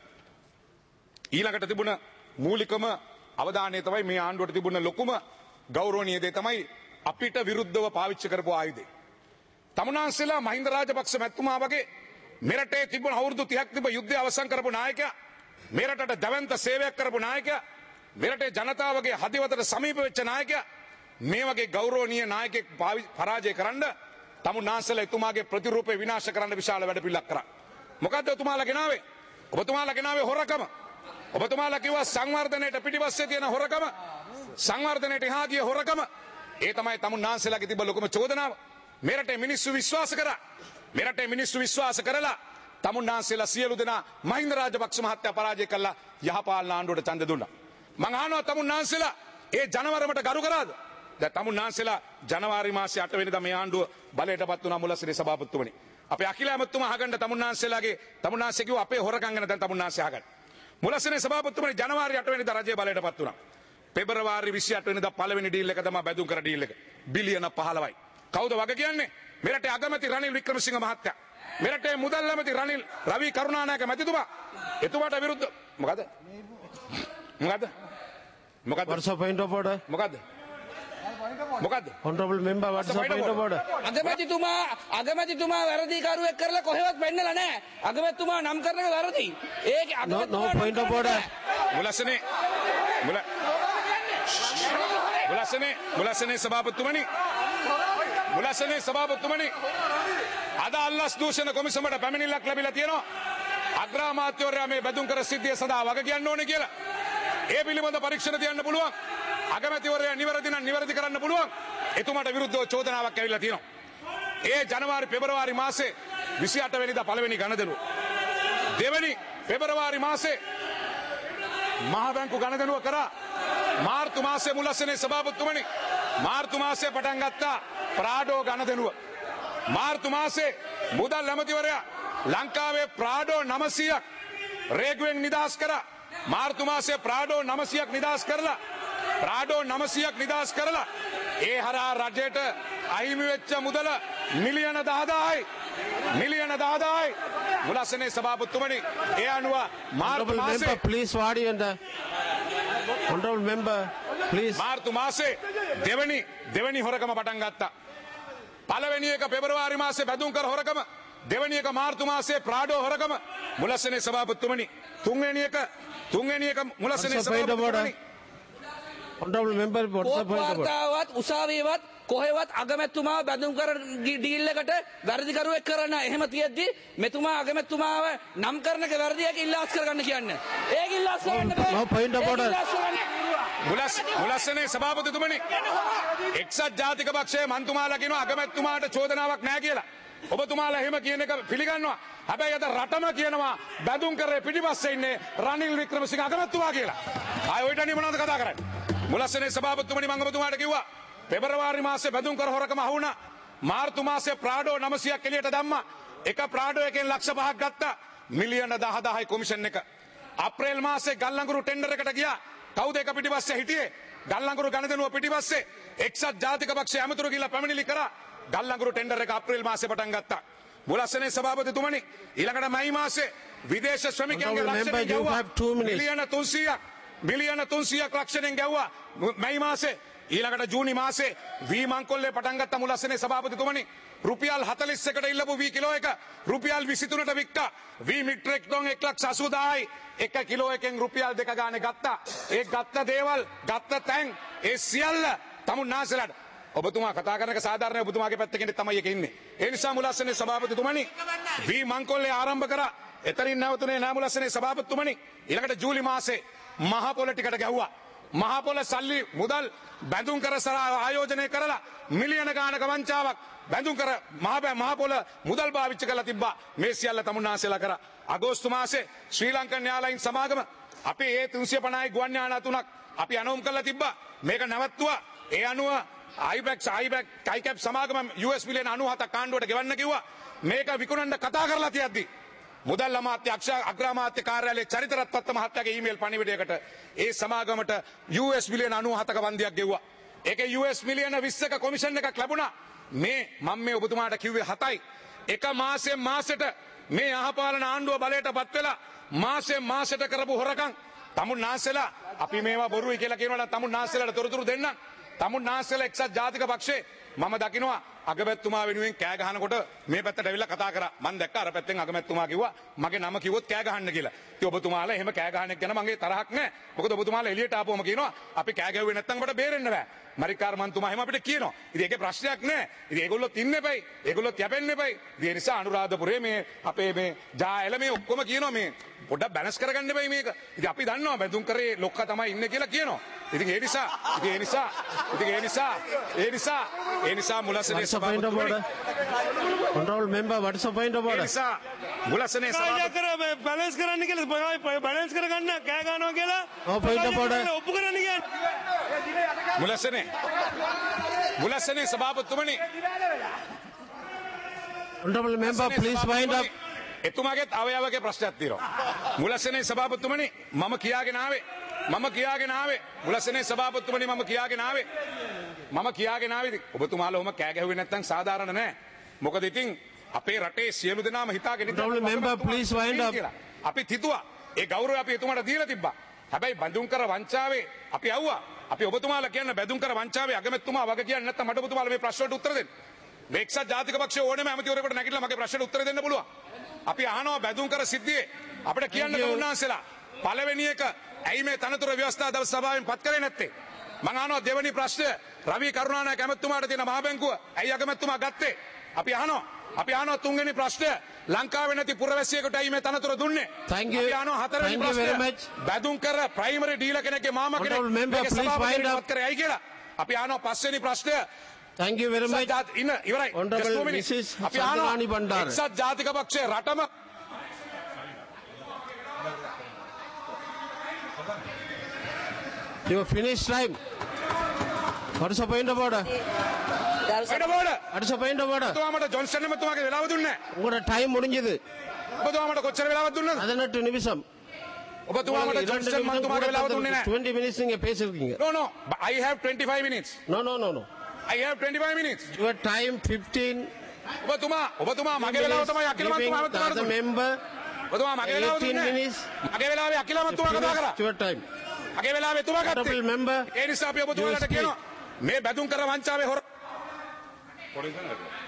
ඊළඟට තිබුණ මූලිකම අවධානය තමයි මේ ආණ්ඩුවට තිබුණ ලොකුම ගෞරවනීය දේ තමයි අපිට විරුද්ධව පාවිච්චි කරපු ආයුධය. තමුන්නාන්සලා මහින්ද රාජපක්ෂ මැතිතුමා වගේ මෙරටේ තිබුණ අවුරුදු 30ක් තිබ්බ යුද්ධය අවසන් කරපු නායකයා මෙරටට දැවැන්ත සේවයක් කරපු නායකයා මෙරටේ ජනතාවගේ හදවතට සමීප වෙච්ච ናයකයා මේ වගේ ගෞරවනීය නායකයෙක් පරාජය කරන්න තමුන්නාන්සලා එතුමාගේ ප්‍රතිරූපේ විනාශ කරන්න විශාල වැඩපිළිවෙලක් කරා. මොකද්ද ඔබතුමාලා ගෙනාවේ? ඔබතුමාලා ගෙනාවේ හොරකම. ඔබතුමාලා කිව්වා සංවර්ධනයේට පිටිපස්සේ තියෙන හොරකම සංවර්ධනයේට එහා ගිය හොරකම ඒ තමයි තමුන්නාන්සලාගේ තිබ්බ ලොකුම චෝදනාව. මේ රටේ මිනිස්සු විශ්වාස කරා. මේ රටේ මිනිස්සු විශ්වාස කරලා තමුන්නාන්සලා සියලු දෙනා මහින්ද රාජපක්ෂ මහත්තයා පරාජය කළා යහපාලන ආණ්ඩුවට ඡන්ද දුන්නා. මං අහනවා තමුන්නාන්සලා ඒ ජනවරමට ගරු කරාද? දැන් තමුන්නාන්සලා ජනවාරි මාසයේ 8 වෙනිදා මේ ආණ්ඩුව බලයටපත් වුණා මුලසිරි සභාපතිතුමනි. අපේ අකිල ඇමතුමා අහගන්න තමුන්නාන්සේ කිව්වා අපේ හොරකම් ගැන දැන් තමුන්නාන්සේ අහගන්න. මුලසිරි සභාපතිතුමනි ජනවාරි 8 වෙනිදා රජය බලයටපත් වුණා. පෙබරවාරි 28 වෙනිදා පළවෙනි ඩීල් එක තමයි බැදුම් කර ඩීල් එක. බිලියන 15යි. කවුද වග කියන්නේ? මෙරටේ අගමැති රනිල් වික්‍රමසිංහ මහත්තයා. මෙරටේ මුදල් ඇමති රවි කරුණානායක මැතිතුමා. එතුමාට විරුද්ධ මොකද? What's the point of order? මොකද්ද? Honorable member, what's the point of order? අගමැතිතුමා වැරදිකාරුවෙක් කරලා කොහෙවත් වෙන්නලා නැහැ. අගමැතිතුමා නම් කරන එක වැරදි. ඒක No point of order. මුලසනේ සභාපතිතුමනි අද අල්ලස් දූෂණ කොමිසමට පැමිණිල්ලක් ලැබිලා තියෙනවා. අග්‍රාමාත්‍යවරයා මේ බැදුම් කර සිද්ධිය සඳහා වග කියන්න ඕනේ කියලා. ඒ පිළිබඳ පරීක්ෂණ තියන්න පුළුවන්. අගමැතිවරයා නිවැරදි නම් නිවැරදි කරන්න පුළුවන්. එතුමාට විරුද්ධව චෝදනාවක් ඇවිල්ලා තියෙනවා. ඒ ජනවාරි පෙබරවාරි මාසේ 28 වෙනිදා පළවෙනි ගණදෙනුව. දෙවෙනි පෙබරවාරි මාසේ මහ බැංකු ගණදෙනුව කරා. මාර්තු මාසේ මුලසනේ සභාපතිතුමනි මාර්තු මාසේ පටන් ගත්තා ප්‍රාඩෝ ගණදෙනුව. මාර්තු මාසේ මුදල් ඇමතිවරයා ලංකාවේ ප්‍රාඩෝ 900ක් රේගුවෙන් නිදහස් කරා. මාර්තු මාසේ ප්‍රාඩෝ 900ක් නිදහස් කරලා ඒ හරහා රජයට අහිමි වෙච්ච මුදල මිලියන 10000යි මුලසනේ සභාපතිතුමනි ඒ අනුව මාර්තු මාසේ please වාඩි වෙන්න. Honorable member please. මාර්තු මාසේ දෙවෙනි හොරකම පටන් ගත්තා. පළවෙනි එක පෙබරවාරි මාසේ බැදුම් කර හොරකම, දෙවෙනි එක මාර්තු මාසේ ප්‍රාඩෝ හොරකම. මුලසනේ සභාපතිතුමනි තුන්වෙනි එක මුලසනේ සභාපතිතුමනි. Honorable member, what's the point of order? වාර්තාවත් උසාවියවත් කොහෙවත් අගමැතිතුමාව බැඳුම් කර ඩීල් එකට වැරදිකරුවෙක් කරන්න. එහෙම තියෙද්දි මෙතුමා අගමැතිතුමාව නම් කරන එක වැරදියක ඉල්ලාස් කරගන්න කියන්නේ. ඒක ඉල්ලාස් කරන්න බෑ. No point of order. මුලස්සනේ සභාපතිතුමනි එක්සත් ජාතික පක්ෂයේ මන්තුමාලා කියනවා අගමැතිතුමාට චෝදනාවක් නැහැ කියලා. ඔබතුමාලා එහෙම කියන එක පිළිගන්නවා. හැබැයි අද රටම කියනවා බැඳුම් කරේ පිටිපස්සේ ඉන්නේ රනිල් වික්‍රමසිංහ අගමැතිතුමා කියලා. ආයෙ ඔයිට අනේ මොනවද කතා කරන්නේ? මුලස්සනේ සභාපතිතුමනි මම ඔබතුමාට කිව්වා පෙබරවාරි මාසේ බැඳුම් කර හොරකම අහුණා. මාර්තු මාසේ ප්‍රාඩෝ 900ක් එළියට දැම්මා. එක ප්‍රාඩෝ එකෙන් ලක්ෂ 5ක් ගත්තා. මිලියන 10000යි කොමිෂන් එක. අප්‍රේල් මාසේ ගල්ලංගුරු ටෙන්ඩර් එකට ගියා. කවුද එක පිටිපස්සේ හිටියේ? ගල්ලංගුරු ගණදෙනුව පිටිපස්සේ එක්සත් ජාතික පක්ෂයේ ඇමතුරු ගිහිල්ලා පැමිණිලි කරා. ගල්ලංගුරු ටෙන්ඩර් එක අප්‍රේල් මාසේ පටන් ගත්තා. මුලස්සනේ සභාපතිතුමනි ඊළඟට මයි මාසේ විදේශ ශ්‍රමිකයන්ගේ ලක්ෂණයෙන් ගැව්වා. මිලියන 300ක් ලක්ෂණයෙන් ගැව්වා මයි මාසේ. ඊළඟට ජූනි මාසේ වී මංකොල්ලේ පටන් ගත්ත මුලස්සනේ සභාපතිතුමනි රුපියල් 41කට ඉල්ලපු වී කිලෝ එක රුපියල් 23ට වික්කා. වී මිට්‍රික් ටොන් 1,80,000යි. එක කිලෝ එකෙන් රුපියල් 2 ගානේ ගත්තා. ඒ ගත්ත දේවල් ගත්ත තැන් ඒ සියල්ල තමුන්නාසලට ඔබතුමා කතා කරන එක සාධාරණ ඔබතුමාගේ පැත්තකින් තමයි එක ඉන්නේ. ඒ නිසා මුලස්සනේ සභාපතිතුමනි වී මංකොල්ලේ ආරම්භ කරා. එතනින් නැවතුනේ නෑ මුලස්සනේ සභාපතිතුමනි. ඊළඟට ජූලි මාසේ මහ පොළ ටිකට ගැහුවා. මහ පොළ සල්ලි මුදල් බැඳුම් කර ආයෝජනය කරලා මිලියන ගානක වංචාවක් බැඳුම් කර මහ පොළ මුදල් භාවිත කරලා තිබ්බා. මේ සියල්ල තමුන්නාසලා කරා. අගෝස්තු මාසේ ශ්‍රී ලංකන් යාලයින් සමාගම අපි ඒ 350යි ගුවන් යානා තුනක් අපි අනෝම් කරලා තිබ්බා. මේක නැවතුවා. ඒ අනුව ICAP සමාගම US මිලියන 97ක් ආණ්ඩුවට ගෙවන්න කිව්වා. මේක විකුණන්න කතා කරලා තියද්දි මුදල් අමාත්‍ය අග්‍රාමාත්‍ය කාර්යාලයේ චරිතරත්පත්ත මහත්තයාගේ ඊමේල් පණිවිඩයකට ඒ සමාගමට US මිලියන 97ක වන්දියක් ගෙව්වා. ඒකේ US මිලියන 20ක කොමිෂන් එකක් ලැබුණා. මේ මම මේ ඔබතුමාට කිව්වේ 7යි. එක මාසෙන් මාසෙට මේ යහපාලන ආණ්ඩුව බලයටපත් වෙලා මාසෙන් මාසෙට කරපු හොරකම් තමුන්නාසලා අපි මේවා බොරුයි කියලා කියනවනම් තමුන්නාසලාට තොරතුරු දෙන්න. තමුන්නාසලා එක්සත් ජාතික පක්ෂේ මම දකිනවා අගමැතිතුමා වෙනුවෙන් කෑ ගහනකොට මේ පැත්තට ඇවිල්ලා කතා කරා. මම දැක්ක අර පැත්තෙන් අගමැතිතුමා කිව්වා මගේ නම කිව්වොත් කෑ ගහන්න කියලා. ඉතින් ඔබතුමාලා එහෙම කෑ ගහන එක ගැන මගේ තරහක් නැහැ. මොකද ඔබතුමාලා එළියට ආපුවම කියනවා අපි කෑ ගැහුවේ නැත්නම් අපිට බේරෙන්න බෑ. මරිකාර මන්තුමා එහෙම අපිට කියනවා. ඉතින් ඒකේ ප්‍රශ්නයක් නැහැ. ඉතින් ඒගොල්ලොත් ඉන්න එපයි. ඒගොල්ලොත් යැපෙන්න එපයි. ඒ නිසා අනුරාධපුරයේ මේ අපේ මේ ජාඇල මේ ඔක්කොම කියනවා මේ පොඩ්ඩක් බැලන්ස් කරගන්න එපයි මේක. ඉතින් අපි දන්නවා බැඳුම් කරේ ලොක්කා තමයි ඉන්නේ කියලා කියනවා. ඉතින් ඒ නිසා මුලස්සනේ Honorable member, what is the point of order? මුලස්සනේ බැලන්ස් කරන්න කියලා බැලන්ස් කරගන්න කෑ ගන්නවා කියලා No point of order. ඔප්පු කරන්න කියන්නේ. මුලස්සනේ සභාපතිතුමනි Honorable member, please wind up. එතුමාගේ අවයවගේ ප්‍රශ්නයක් තියෙනවා. මුලස්සනේ සභාපතිතුමනි මම කියාගෙන ආවේ මුලස්සනේ සභාපතිතුමනි මම කියාගෙන ආවේ ඔබතුමාලා ඔහම කෑ ගැහුවේ නැත්නම් සාධාරණ නෑ. මොකද ඉතින් අපේ රටේ සියලු දෙනාම හිතාගෙන Honorable member, please wind up. අපි හිතුවා ඒ ගෞරවය අපි එතුමාට දීලා තිබ්බා. හැබැයි බඳුන් කර වංචාවේ අපි આવුවා. අපි ඔබතුමාලා කියන්න බඳුන් කර වංචාවේ අගමැතිතුමා වග කියන්නේ නැත්නම් මට ඔබතුමාලා මේ ප්‍රශ්නවලට උත්තර දෙන්න. මේ එක්සත් ජාතික පක්ෂයේ ඕනෑම ඇමතිවරයෙකුට නැගිටලා මගේ ප්‍රශ්නට උත්තර දෙන්න පුළුවන්. අපි අහනවා බැඳුම් කර සිද්ධියේ අපිට කියන්න උන්වහන්සේලා පළවෙනි එක ඇයි මේ තනතුර ව්‍යවස්ථා සභාවෙන් පත් කරේ නැත්තේ? මම අහනවා දෙවෙනි ප්‍රශ්නය රවි කරුණානායක ඇමතුමාට තියෙන මහ බැංකුව ඇයි අගමැතිතුමා ගත්තේ? අපි අහනවා තුන්වෙනි ප්‍රශ්නය ලංකාවේ නැති පුරවැසියෙකුට ඇයි මේ තනතුර දුන්නේ? Thank you. අපි අහනවා හතරවෙනි ප්‍රශ්නය බැඳුම් කර ප්‍රයිමරි ඩීලර් කෙනෙක්ගේ මාමා කෙනෙක් Honorable member, please wind up. කරේ ඇයි කියලා. අපි අහනවා පස්වෙනි ප්‍රශ්නය Thank you very much. ඉවරයි. Honorable Mrs. Sandhurani Bandara. එක්සත් ජාතික පක්ෂයේ රටම You finished time. What is the point of order? What is the point of order? ඔබතුමාට ජොන්සන් එතුමාගේ වෙලාව දුන්නේ නැහැ. උගට time මුඩින්ජது. ඔබතුමාට කොච්චර වෙලාවක් දුන්නද? 18 නිමිෂම්. ඔබතුමාට ජොන්සන් මන්තුමාගේ වෙලාව දුන්නේ නැහැ. 20 minutes நீங்க பேசிருக்கீங்க. No, I have 25 minutes. No. I have 25 minutes. Your time 15. ඔබතුමා මගේ වෙලාව තමයි අකිල මන්තුමාට the member. ඔබතුමා මගේ වෙලාව 18 දුන්නේ. minutes. මගේ වෙලාවේ අකිල මන්තුමා කතා කරා. Your time. මගේ වෙලාවේ එතුමා ගත්තේ. Honorable member. ඒ නිසා අපි ඔබතුමාලට කියනවා මේ බැඳුම් කර වංචාවේ හොර